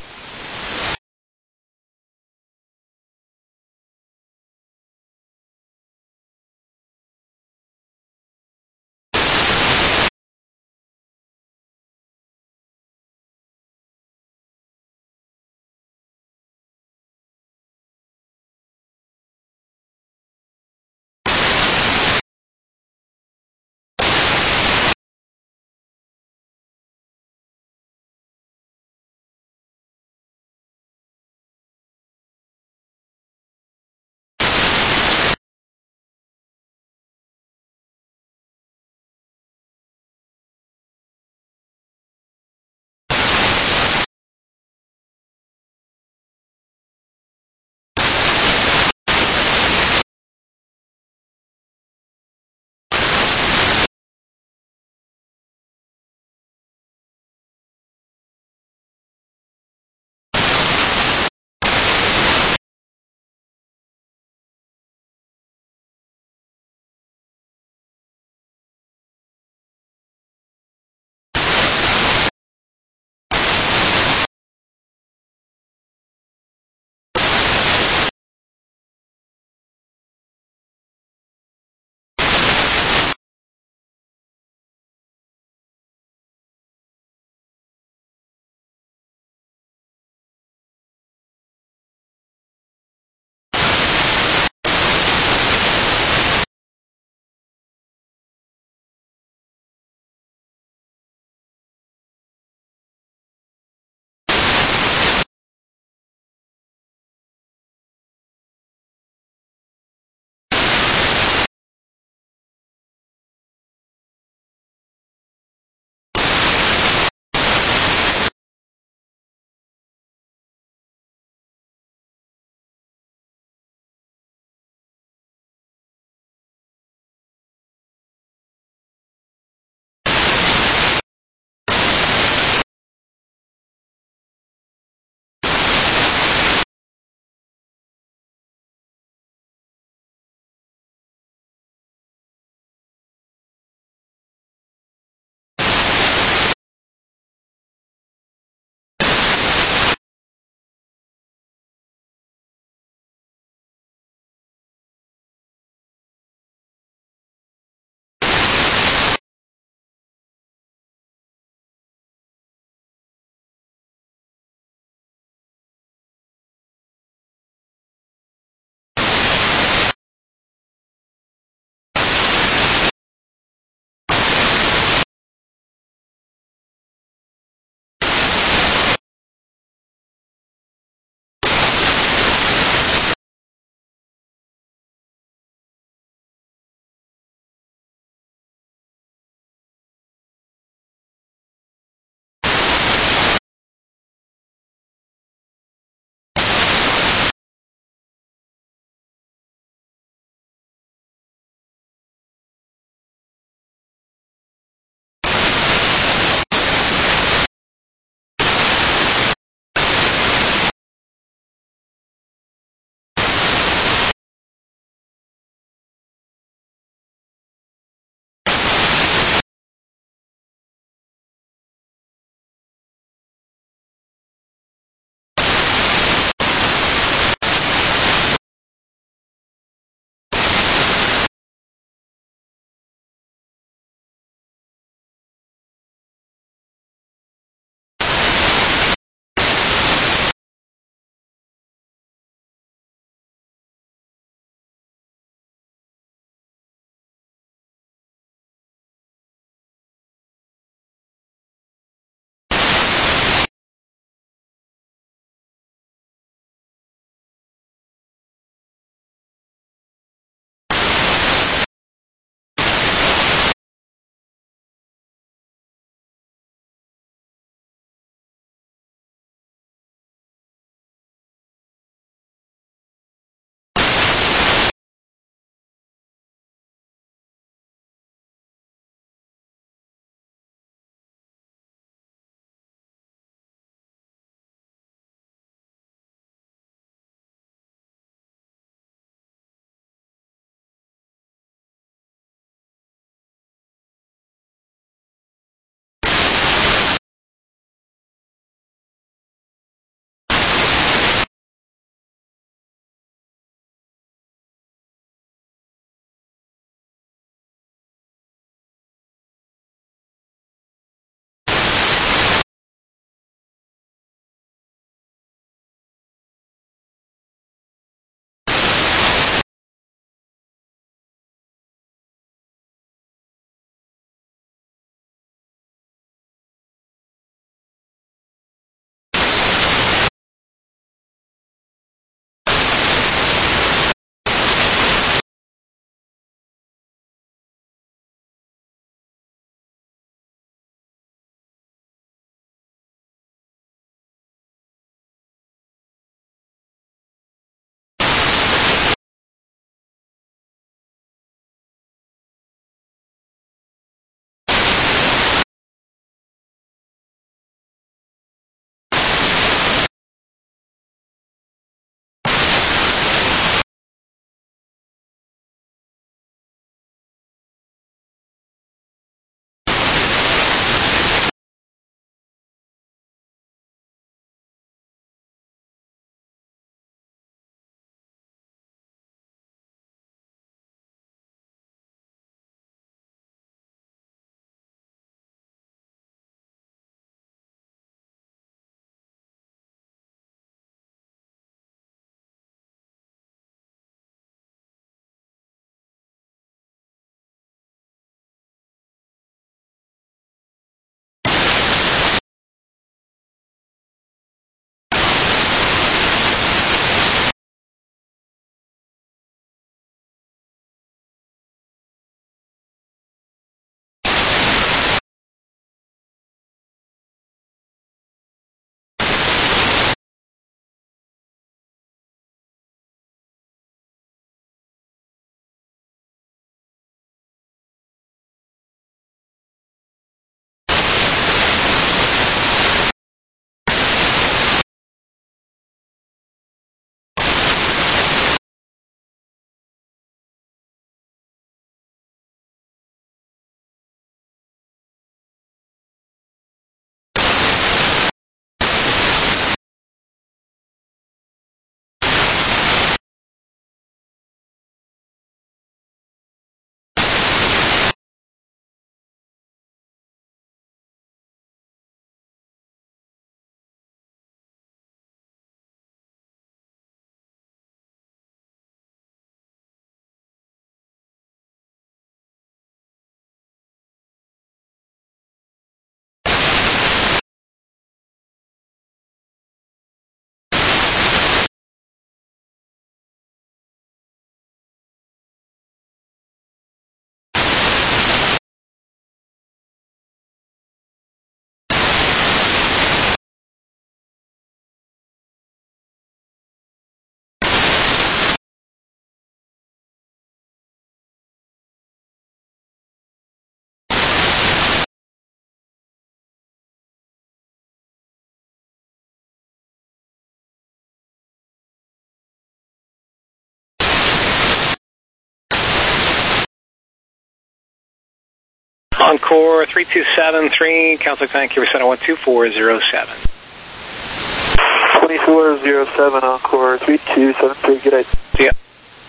Encore three two seven three, Caltech Vancouver Center one two four zero seven. twenty-four zero seven, Encore three two seven three, good night. See ya.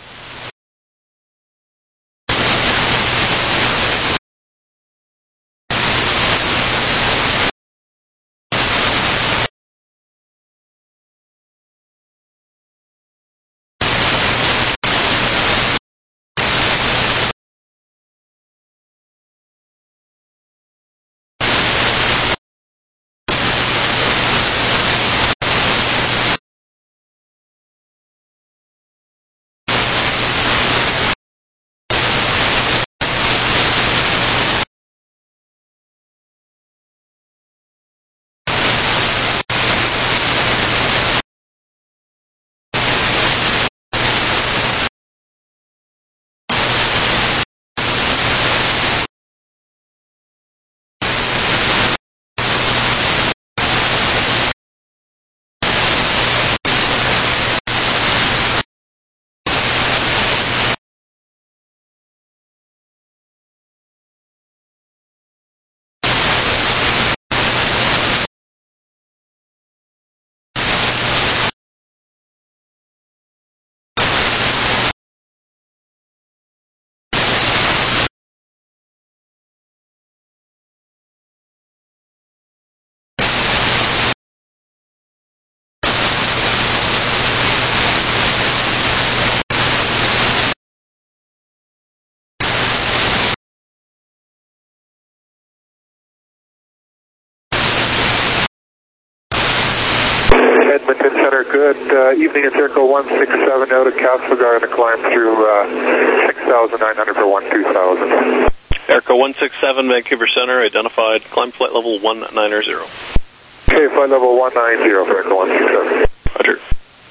Edmonton Center, good uh, evening. It's Airco one six seven out of Castlegar and a climb through uh, six thousand nine hundred for one two thousand. Airco one six seven, Vancouver Center, identified, climb flight level one ninety. Okay, flight level one ninety for Airco one six seven. Roger.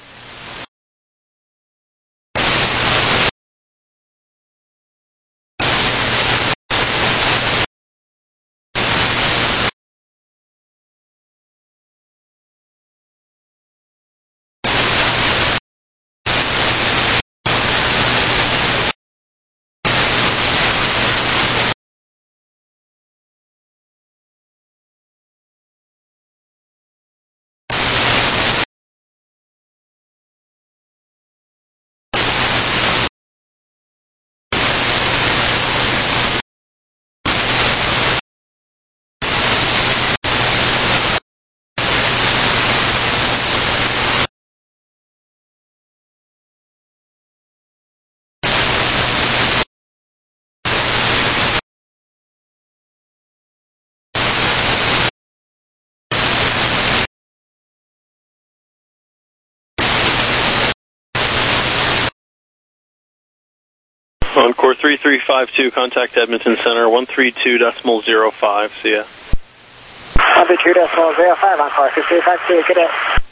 Encore three three five two, contact Edmonton Center, one three two decimal zero five, see ya. one three two decimal zero five, Encore three three five two, good day.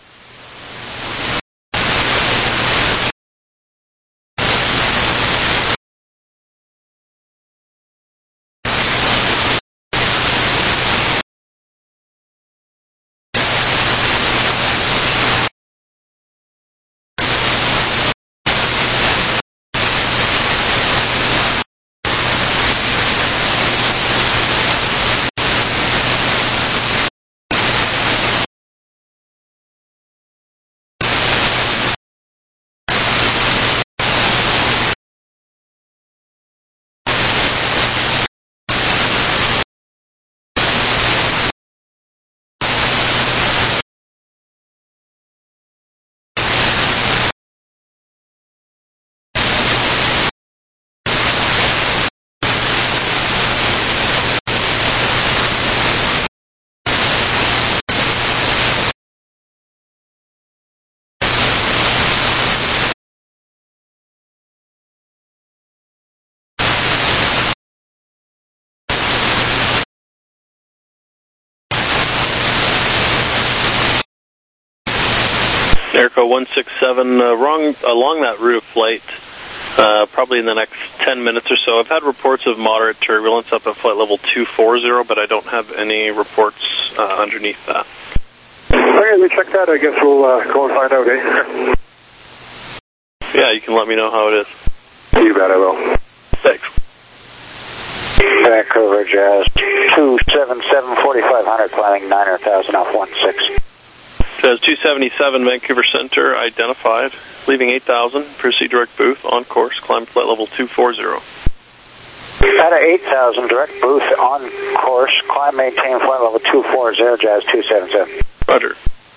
Airco one six seven, uh, wrong along that route of flight, uh, probably in the next ten minutes or so. I've had reports of moderate turbulence up at flight level two forty, but I don't have any reports uh, underneath that. Okay, we check that. I guess we'll uh, go and find out, eh? Yeah, you can let me know how it is. You bet I will. Thanks. Vancouver, Jazz two seven seven, forty-five hundred, climbing nine hundred thousand off one six. Jazz two seventy-seven, Vancouver Center, identified. Leaving eight thousand, proceed direct booth, on course, climb flight level two forty. At eight thousand, direct booth, on course, climb, maintain flight level two forty, Jazz two seventy-seven. Roger.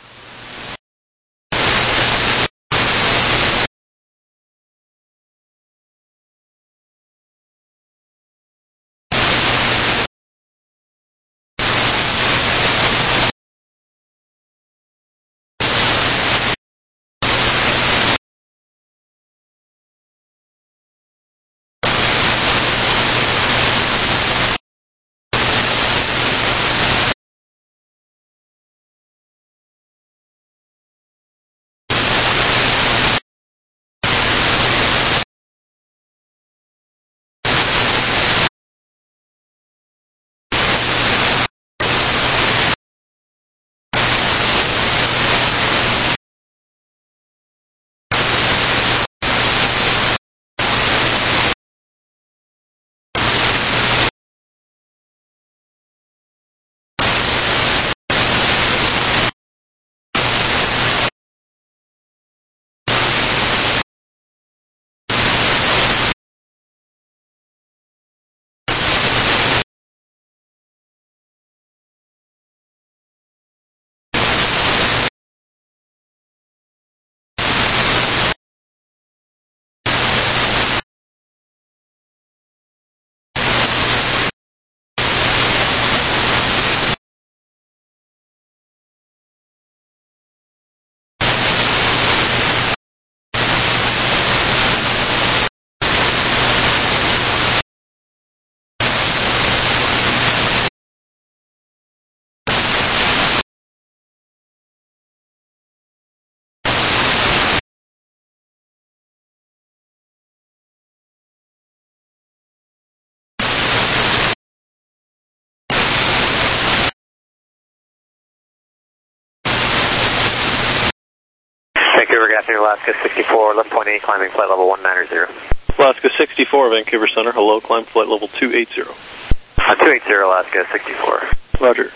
Vancouver, Gaffney, Alaska sixty-four, left point eight, climbing flight level one ninety. Alaska sixty-four, Vancouver Center, hello, climb flight level two eighty. Uh, two eighty, Alaska sixty-four. Roger.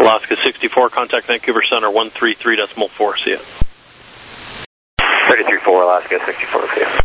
Alaska sixty-four, contact Vancouver Center one three three decimal four, see ya. thirty-three four, Alaska sixty-four, see ya.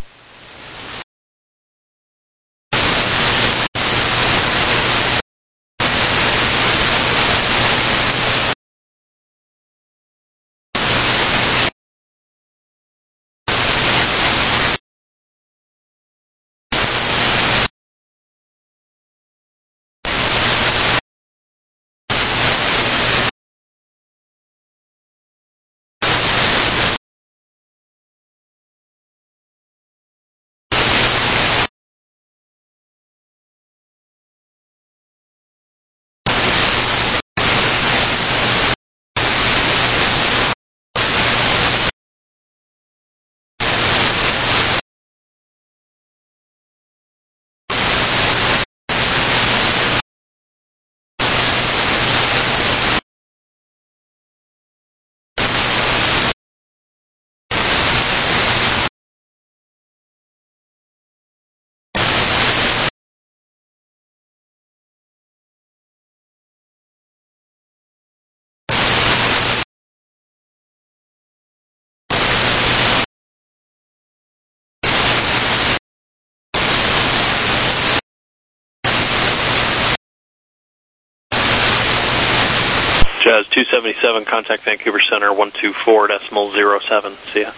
Jazz two seventy-seven, contact Vancouver Center one two four decimal zero seven, see ya.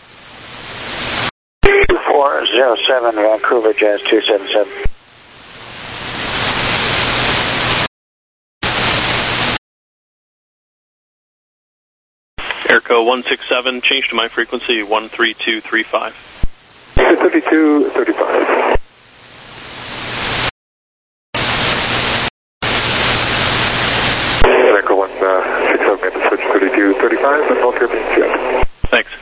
two four zero seven, Vancouver, Jazz two seventy-seven. Airco one six seven, change to my frequency one three two three five. thirty-two thirty-five. Echo one six seven, switch thirty-two thirty-five, and all turbines jet. Thanks.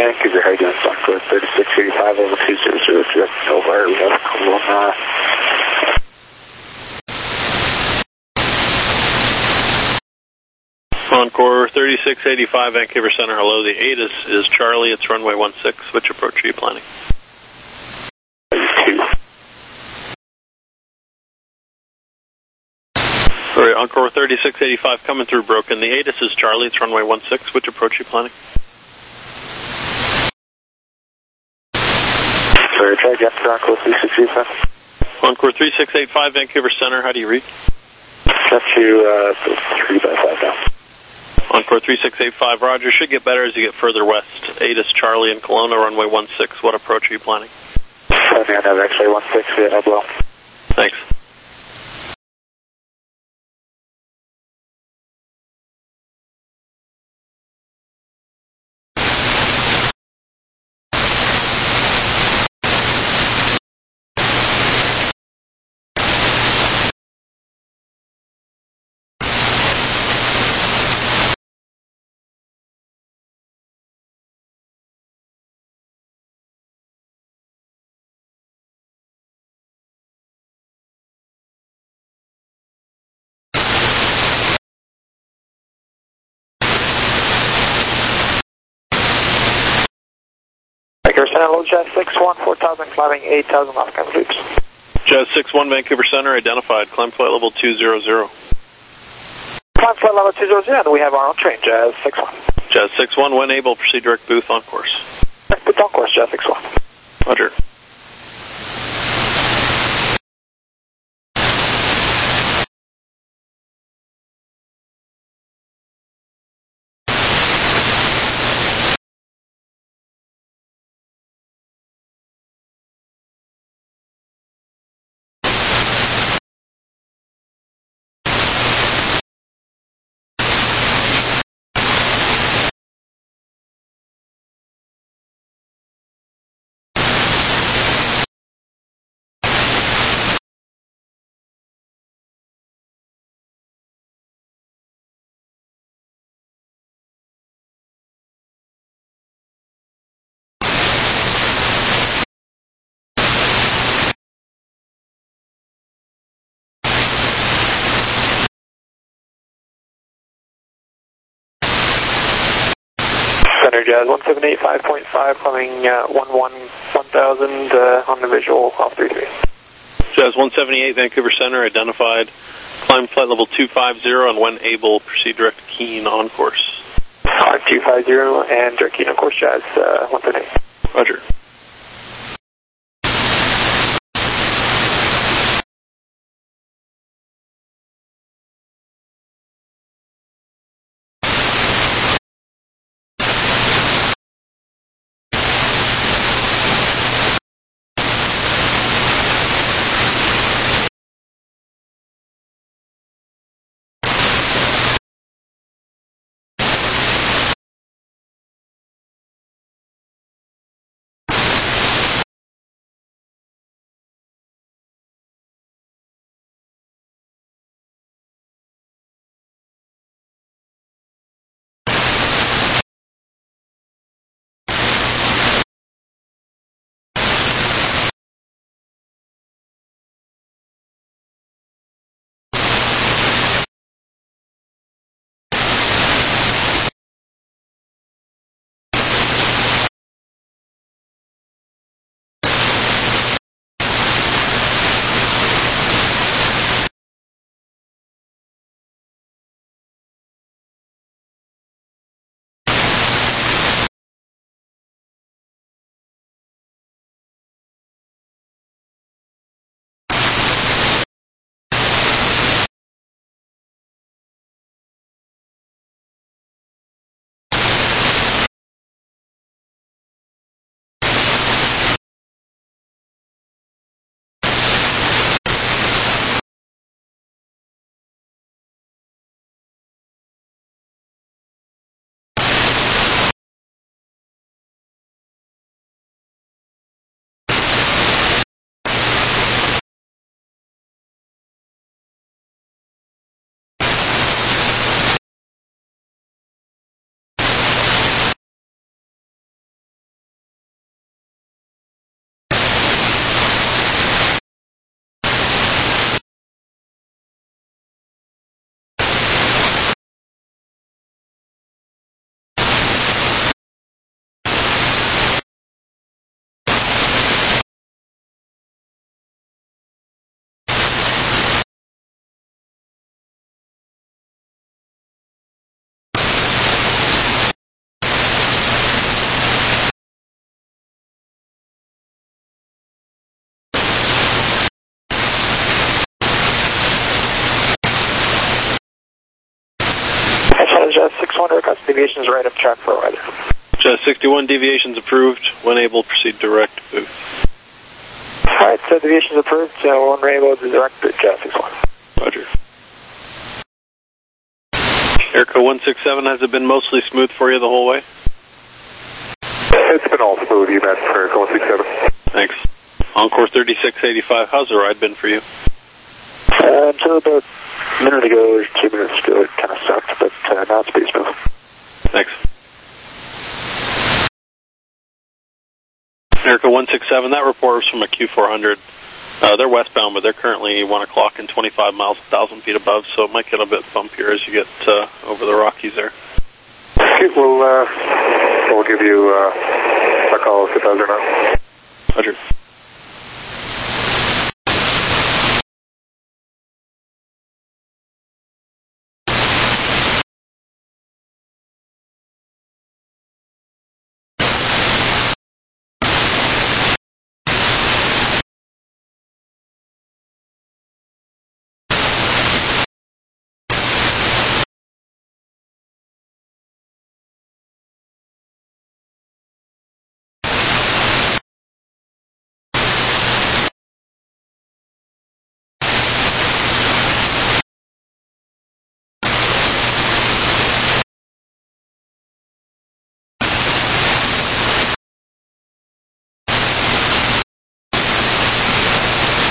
Vancouver, how you doing? Southcoast thirty-six eighty-five over two zero zero, direct Nova, we have Kelowna. Encore thirty-six eighty-five, Vancouver Center, hello. The eight is, is Charlie, it's runway one six. Which approach are you planning? Sorry, Encore thirty-six eighty-five coming through broken. The eight is Charlie, it's runway one six. Which approach are you planning? Sorry, try again for Encore three six eight five. Encore three six eight five, Vancouver Center, how do you read? Got you, uh, three by five now. Encore three six eight five, Roger. Should get better as you get further west. eight is Charlie and Kelowna, runway one six. What approach are you planning? Planning on X-ray one six via Eblo. Thanks. Hello, Jazz six one, four thousand, climbing eight thousand off kind of loops. Jazz six one, Vancouver Center, identified. Climb flight level two zero zero. Climb flight level two zero zero, and we have our own train, Jazz six one. Jazz six one, when able, proceed direct booth on course. Direct booth on course, Jazz six one. Roger. Center Jazz one seven eight five point five, climbing uh, one one one thousand uh, on the visual off three three. Jazz one seventy-eight, Vancouver Center, identified. Climb flight level two five zero, and when able, proceed direct Keene on course. Climb two five zero and direct Keene on course, Jazz uh, one seventy-eight. Roger. one, request deviations right up track for weather. Jazz sixty-one, deviations approved. When able, proceed direct booth. Alright, so deviations approved, so one rainbow to direct boot, Jazz sixty-one. Roger. Airco one six seven, has it been mostly smooth for you the whole way? It's been all smooth, you bet, for Airco one six seven. Thanks. Encore thirty-six eighty-five, how's the ride been for you? Uh, until about a minute ago, or two minutes ago, it kind of sucked, but uh, now it's pretty smooth. Thanks. Airco one six seven, that report was from a Q four hundred. Uh, they're westbound, but they're currently one o'clock and twenty-five miles, one thousand feet above, so it might get a bit bumpier as you get uh, over the Rockies there. Okay, we'll, uh, we'll give you uh, a call if it does or not. Roger.